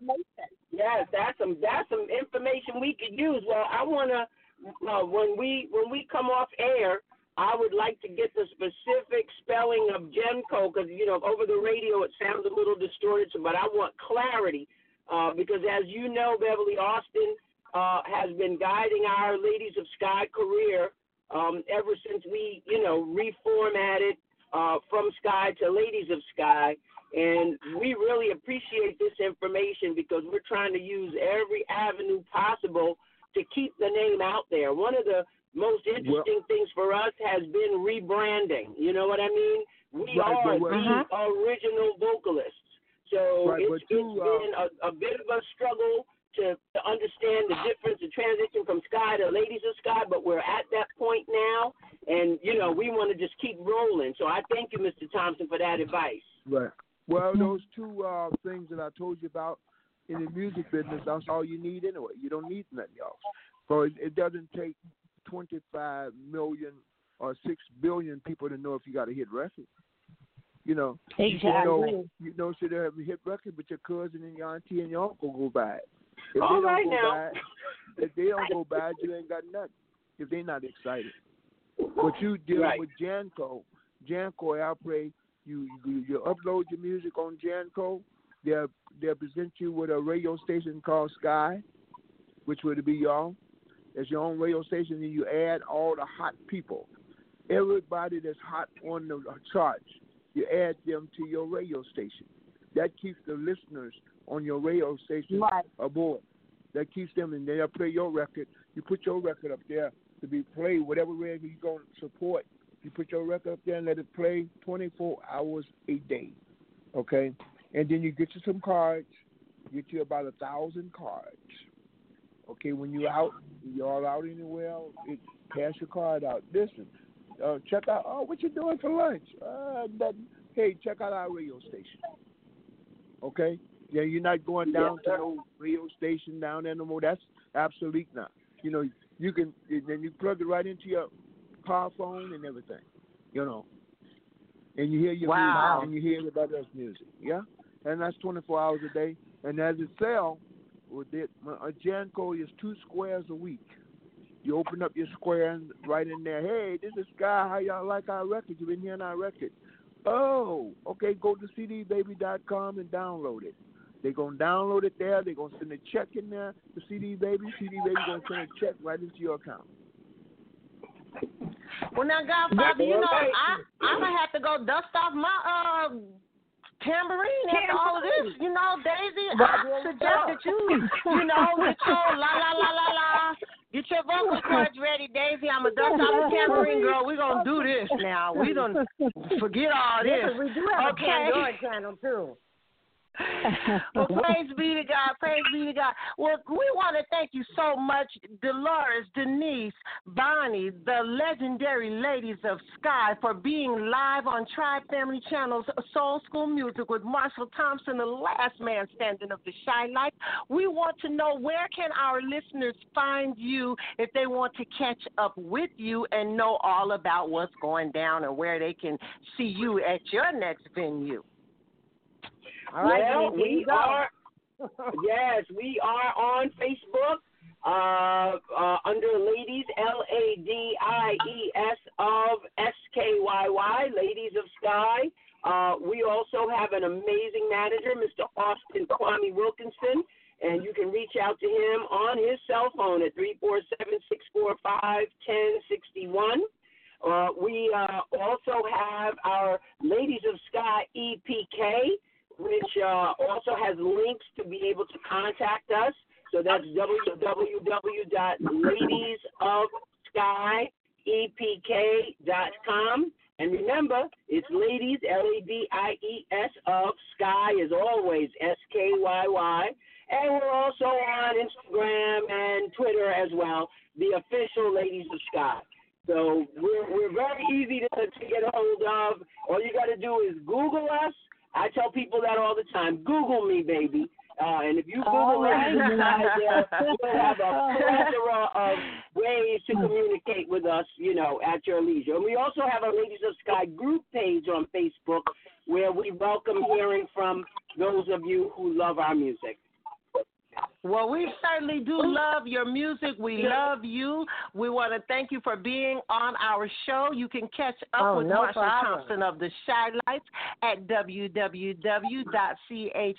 Yes, that's some that's some information we could use. Well, I wanna uh, when we when we come off air, I would like to get the specific spelling of Janco because you know over the radio it sounds a little distorted, but I want clarity uh, because as you know, Beverly Austin uh, has been guiding our Ladies of Sky career um, ever since we you know reformatted uh, from Sky to Ladies of Sky. And we really appreciate this information because we're trying to use every avenue possible to keep the name out there. One of the most interesting well, things for us has been rebranding. You know what I mean? We right, are the uh-huh. original vocalists. So right, it's, too, it's been uh, a, a bit of a struggle to, to understand the difference, the transition from Sky to Ladies of Sky, but we're at that point now. And, you know, we want to just keep rolling. So I thank you, Mister Thompson, for that advice. Right. Well, those two uh, things that I told you about in the music business, that's all you need anyway. You don't need nothing else. So it, it doesn't take twenty-five million or six billion people to know if you got a hit record. You know, exactly. You know, you know, so they have a hit record, but your cousin and your auntie and your uncle go by it. If all they right don't go now. by it, if they don't go by it, you ain't got nothing. If they're not excited. But you dealing right. with Janco, Janco airplay. You, you you upload your music on Janco. They'll they'll present you with a radio station called Sky, which would be y'all. It's your own radio station, and you add all the hot people, everybody that's hot on the charts. You add them to your radio station. That keeps the listeners on your radio station right. aboard. That keeps them, and they'll play your record. You put your record up there to be played, whatever radio you're going to support. You put your record up there and let it play twenty-four hours a day, okay? And then you get you some cards, get you about a thousand cards, okay? When you're out, you're all out anywhere, it, pass your card out. Listen, uh, check out, oh, what you doing for lunch? Uh, that, hey, check out our radio station, okay? Yeah, you're not going down yeah, to no radio station down there no more. That's absolute not. You know, you can, then you plug it right into your car phone and everything, you know, and you hear your wow. music and you hear everybody else's music, yeah, and that's twenty-four hours a day. And as it sells, with it, a Janco is two squares a week. You open up your square and right in there, hey, this is Sky. How y'all like our record? You've been hearing our record. Oh, okay. Go to C D baby dot com and download it. They're gonna download it there. They're gonna send a check in there to C D Baby. C D Baby gonna send a check right into your account. Well, now, Godfather, you know, I I'm gonna have to go dust off my uh tambourine after all of this. You know, Daisy, I suggest that you, you know, get your la la la la la, get your vocal cords ready, Daisy. I'm a dust off the tambourine girl. We're going to do this now. We don't forget all this. Yes, we do have okay. a Pandora channel, too. Well, praise be to God. Praise be to God. Well, we want to thank you so much, Dolores, Denise, Bonnie, the legendary Ladies of Sky, for being live on Tribe Family Channel's Soul School Music with Marshall Thompson, the last man standing of the Shy Life. We want to know, where can our listeners find you if they want to catch up with you and know all about what's going down and where they can see you at your next venue? All right, well, we are, yes, we are on Facebook uh, uh, under Ladies, L A D I E S of S K Y Y, Ladies of Sky. Uh, we also have an amazing manager, Mister Austin Kwame Wilkinson, and you can reach out to him on his cell phone at three four seven, six four five, one zero six one. Uh, we uh, also have our Ladies of Sky E P K, which uh, also has links to be able to contact us. So that's w w w dot ladies of sky e p k dot com. And remember, it's Ladies, L A D I E S of Sky, as always, S K Y Y. And we're also on Instagram and Twitter as well, the official Ladies of Sky. So we're, we're very easy to, to get a hold of. All you got to do is Google us. I tell people that all the time. Google me, baby. Uh, and if you Google us, uh, you'll have a plethora of ways to communicate with us, you know, at your leisure. And we also have a Ladies of Sky group page on Facebook where we welcome hearing from those of you who love our music. Well, we certainly do love your music. We love you. We want to thank you for being on our show. You can catch up oh, with no Marshall problem. Thompson of the Shy Lights at w w w dot chi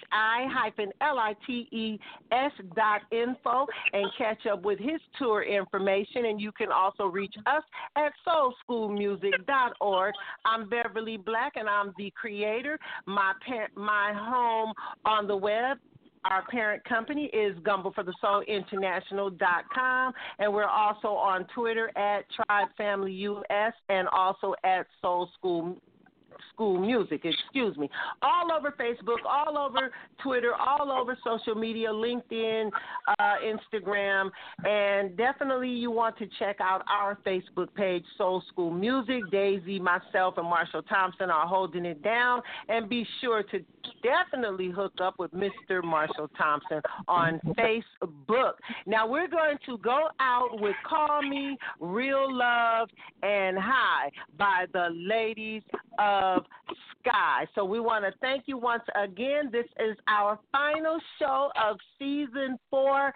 lites dot info and catch up with his tour information. And you can also reach us at soul school music dot org. I'm Beverly Black, and I'm the creator. My par- my home on the web, our parent company, is gumbo for the soul international dot com, and we're also on Twitter at Tribe Family U S and also at Soul School School Music, excuse me. All over Facebook, all over Twitter, all over social media, LinkedIn, uh, Instagram, and definitely you want to check out our Facebook page, Soul School Music. Daisy, myself, and Marshall Thompson are holding it down, and be sure to definitely hook up with Mister Marshall Thompson on Facebook. Now we're going to go out with Call Me, Real Love, and High by the Ladies of Sky. So we want to thank you once again. This is our final show of season four.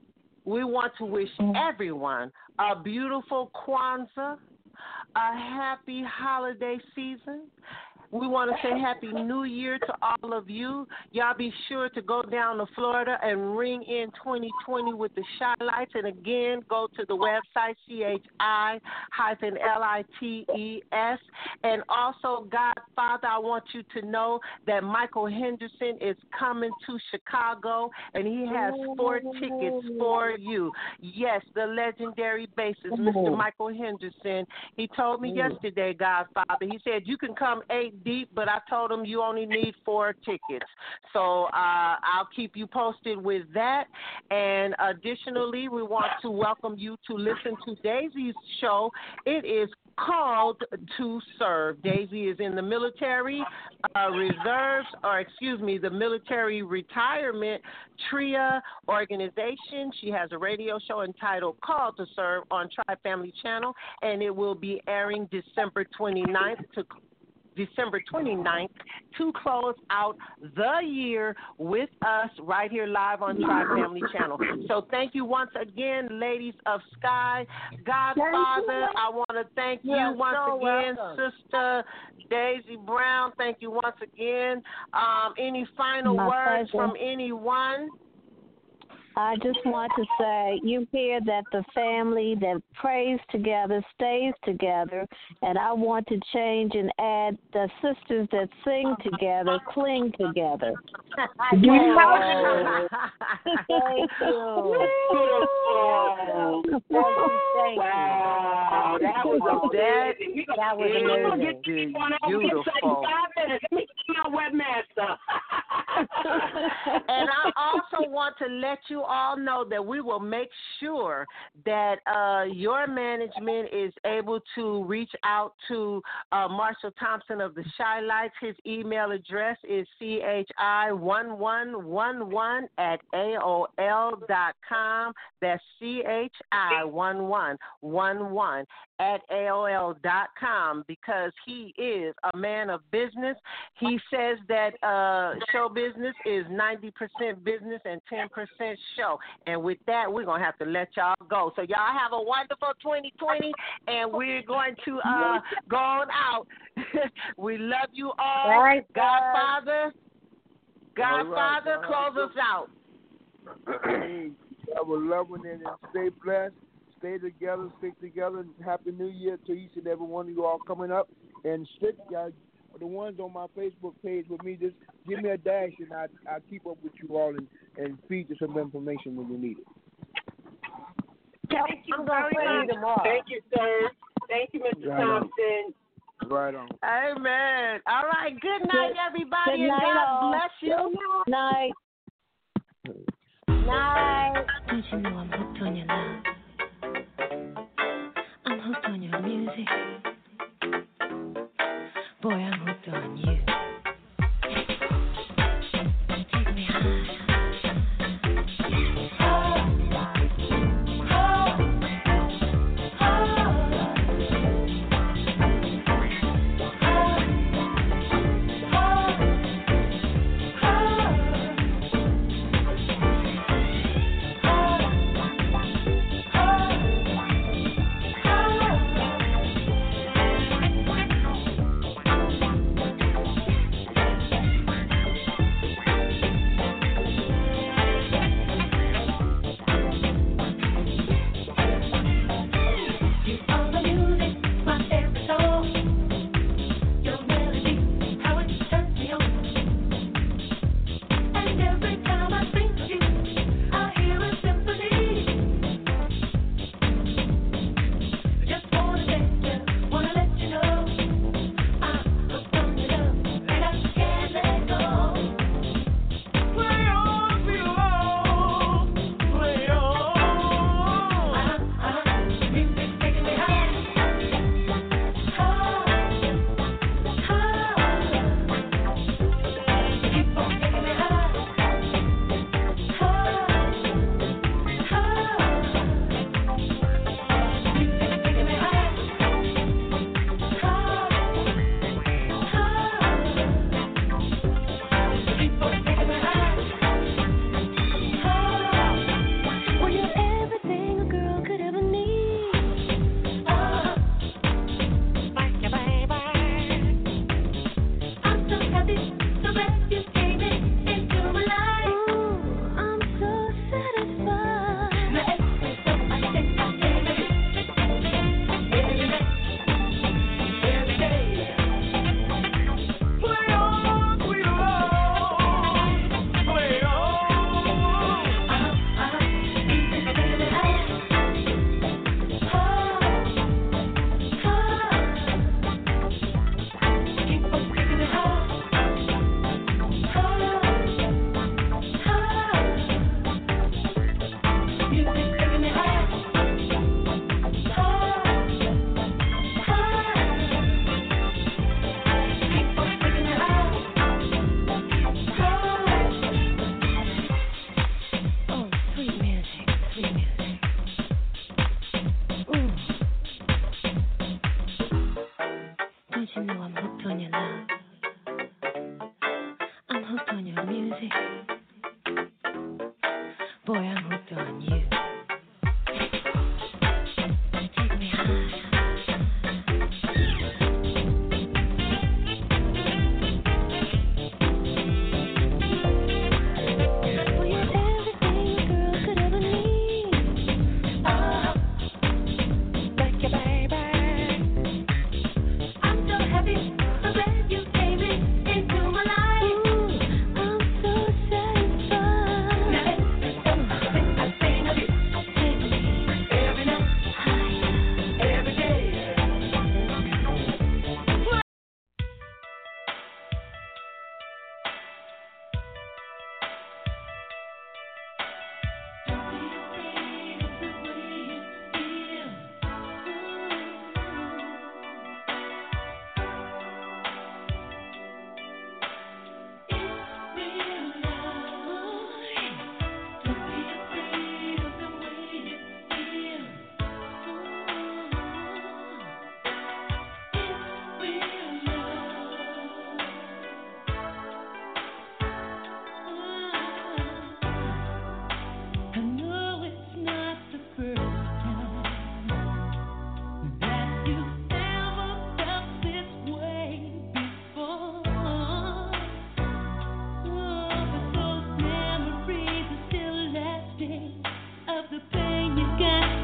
We want to wish everyone a beautiful Kwanzaa, a happy holiday season. We want to say Happy New Year to all of you. Y'all be sure to go down to Florida and ring in twenty twenty with the Shy Lights. And again, go to the website, C H I L I T E S. And also, Godfather, I want you to know that Michael Henderson is coming to Chicago, and he has four tickets for you. Yes, the legendary bassist, Mister Michael Henderson. He told me yesterday, Godfather, he said, you can come eight deep, but I told him you only need four tickets. So uh, I'll keep you posted with that. And additionally, we want to welcome you to listen to Daisy's show. It is called To Serve. Daisy is in the military uh, reserves, or excuse me, the military retirement T R I A organization. She has a radio show entitled Called to Serve on Tribe Family Channel, and it will be airing December twenty-ninth to December twenty-ninth to close out the year with us right here live on Tribe Family Channel. So thank you once again, Ladies of Sky. Godfather, I want to thank you You're once so again, welcome. Sister Daisy Brown. Thank you once again. Um, any final My words pleasure. from anyone? I just want to say, you hear that the family that prays together stays together, and I want to change and add the sisters that sing together cling together. Thank you. Thank wow, you. that was amazing. That, that was amazing. Beautiful. Let me see my webmaster. And I also want to let you all know that we will make sure that uh, your management is able to reach out to uh, Marshall Thompson of the Shy Lights. His email address is C H I one one one one at A O L dot com. That's C H I one one one one at A O L dot com, because he is a man of business. He says that uh, show business is ninety percent business and ten percent show. And with that, we're going to have to let y'all go. So y'all have a wonderful twenty twenty, and we're going to uh, go on out. We love you all. all right, Godfather, Godfather, All right, close us out. Have a loving and stay blessed. Stay together, stick together. Happy New Year to each and every one of you all coming up. And stick, uh, the ones on my Facebook page with me, just give me a dash, and I I keep up with you all and, and feed you some information when you need it. Thank you I'm gonna very play much. tomorrow. Thank you, sir. Thank you, Mister Right on. Thompson. Right on. Amen. All right. Good night, everybody, Good and night, God all. bless you. Night. Night. Don't you know I'm hooked on your love? I'm hooked on your music. Boy, I'm hooked on you. Take me high. Oh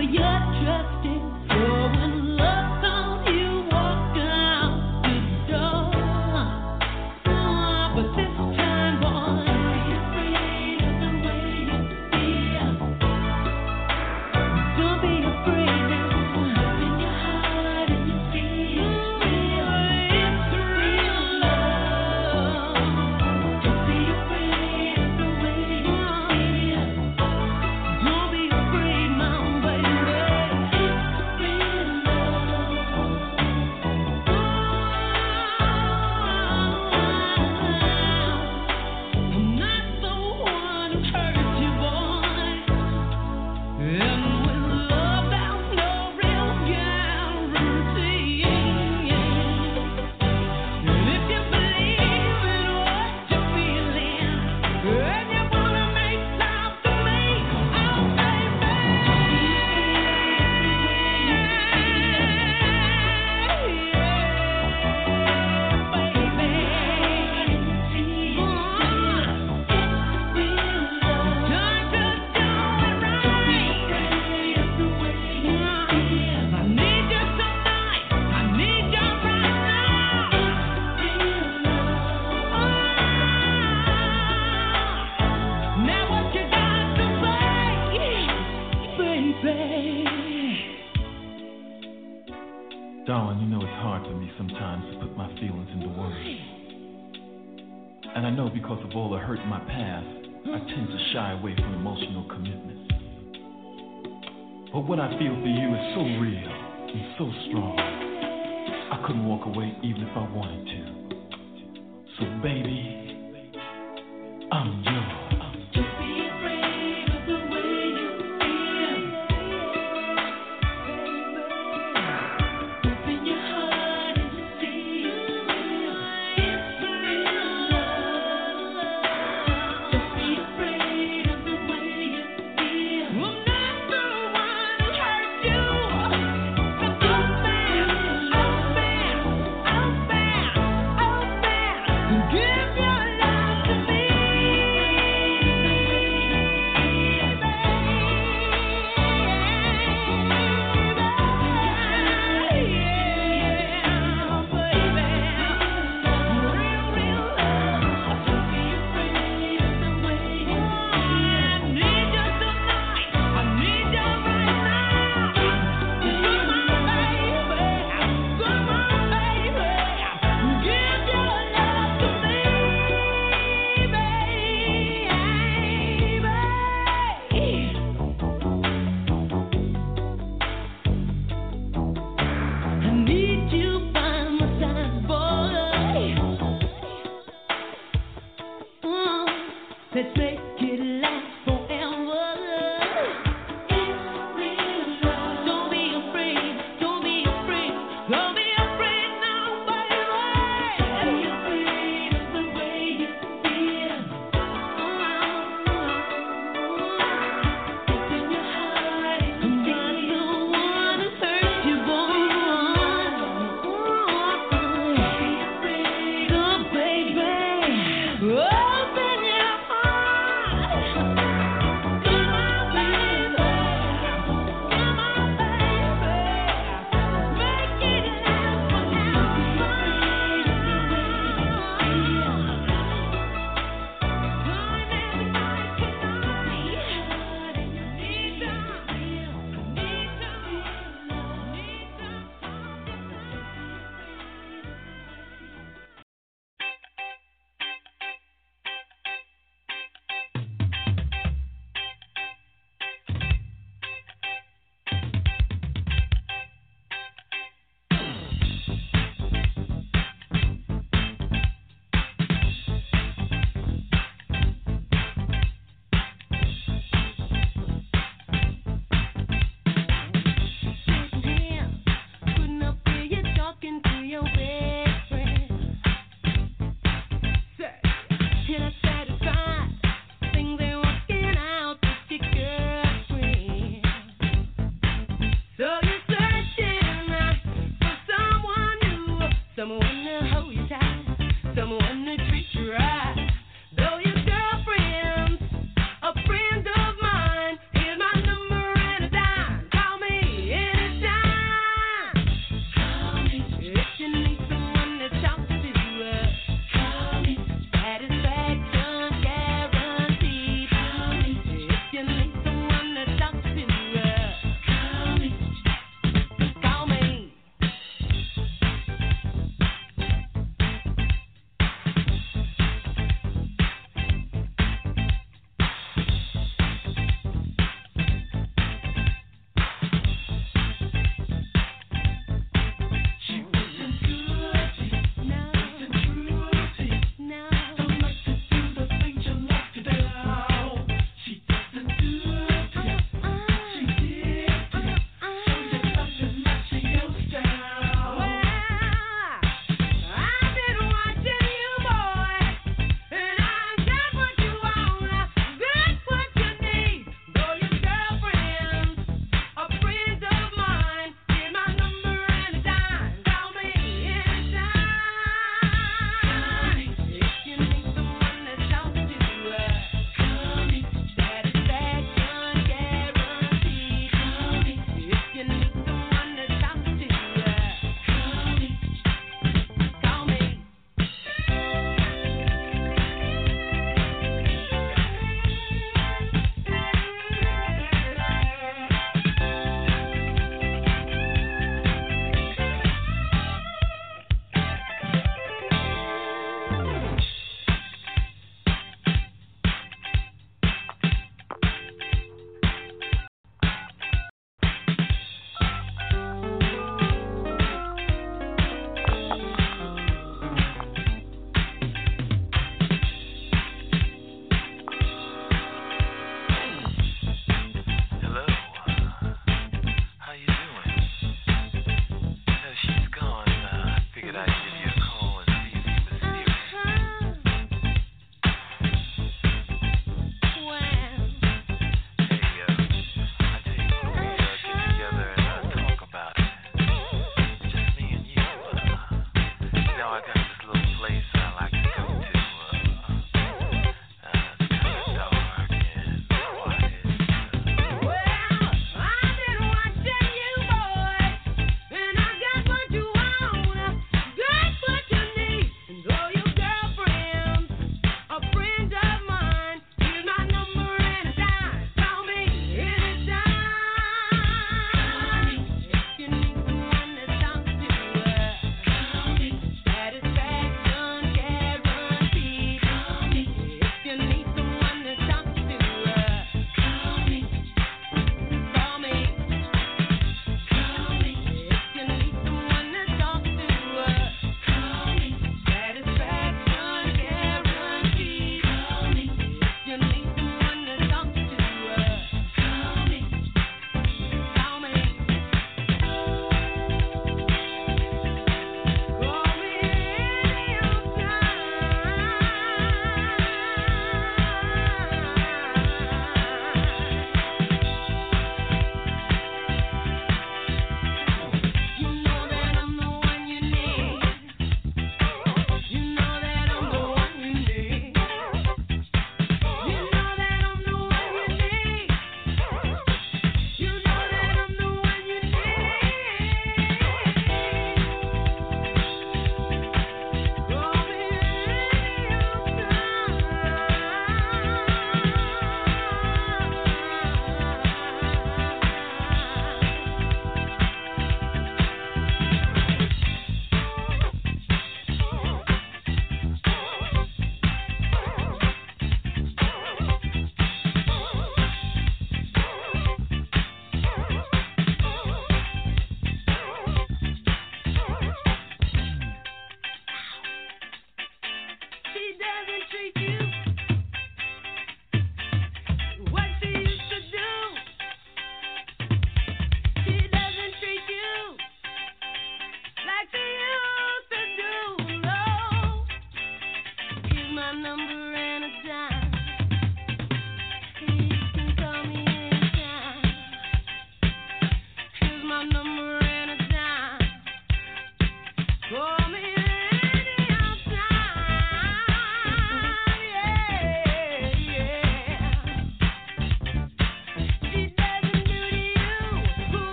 Darling, you know it's hard for me sometimes to put my feelings into words. And I know because of all the hurt in my past, I tend to shy away from emotional commitments. But what I feel for you is so real and so strong. I couldn't walk away even if I wanted to. So baby, I'm yours. Give your love to me.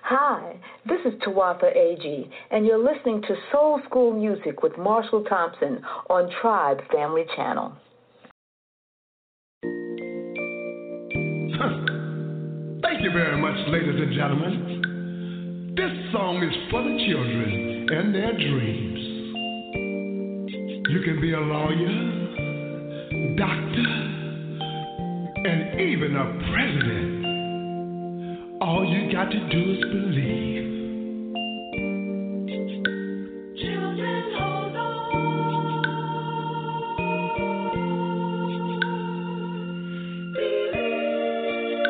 Hi, this is Tawatha A G, and you're listening to Soul School Music with Marshall Thompson on Tribe Family Channel. Thank you very much, ladies and gentlemen. This song is for the children and their dreams. You can be a lawyer, doctor, and even a president. All you got to do is believe. Children, hold on. Believe.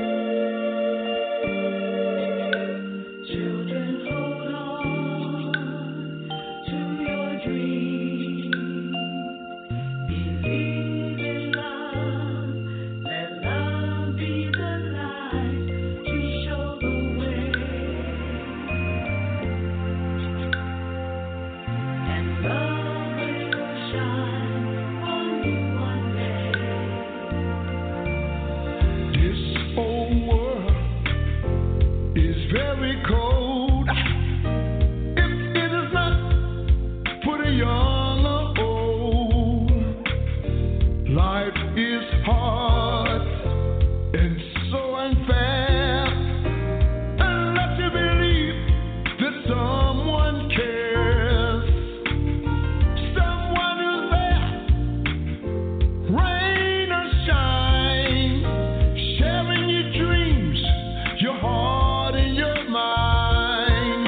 Children, hold on to your dreams. Believe in love. Let love be the light to show the way. And love will shine on you one day. This old world is very cold. If it is not for the young or old, life is hard and so unfair. Unless you believe that someone cares, someone who's there, rain or shine, sharing your dreams, your heart and your mind.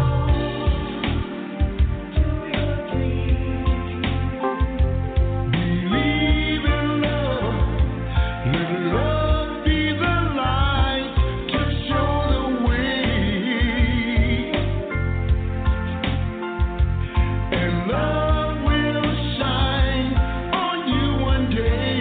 Believe in love, let love be the light to show the way. And love will shine on you one day.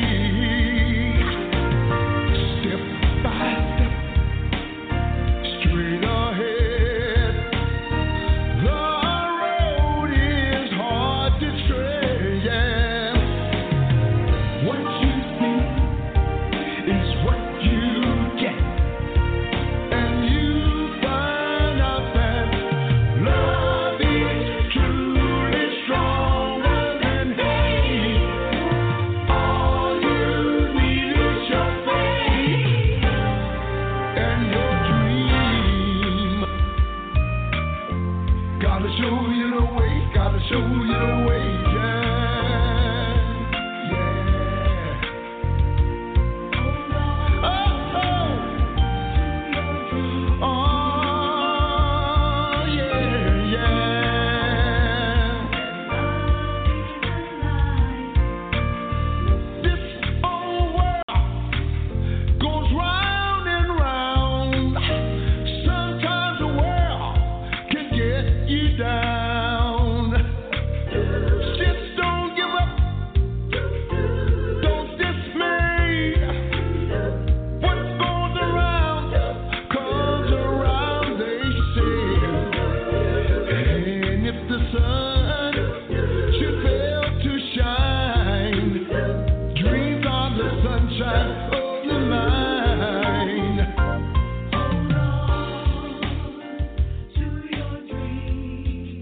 Step by step, straight ahead. The road is hard to tread. Yeah. What you see is what you get. And you find out that love is truly stronger than hate. All you need is your faith and your dream. Gotta show you the way, gotta show you the way, yeah. Yeah. Oh, oh. Oh, yeah, yeah. This old world goes round and round. Sometimes the world can get you down. Just don't give up. Don't dismay. What goes around comes around, they say. And if the sun should fail to shine, dreams are the sunshine of the mind. Hold on to your dreams.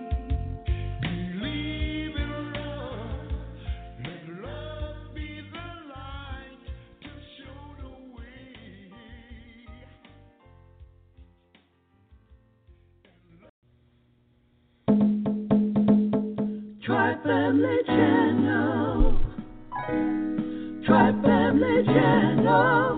Believe in love. Let love be the light to show the way. Tribe Family Channel. Tribe Family Channel.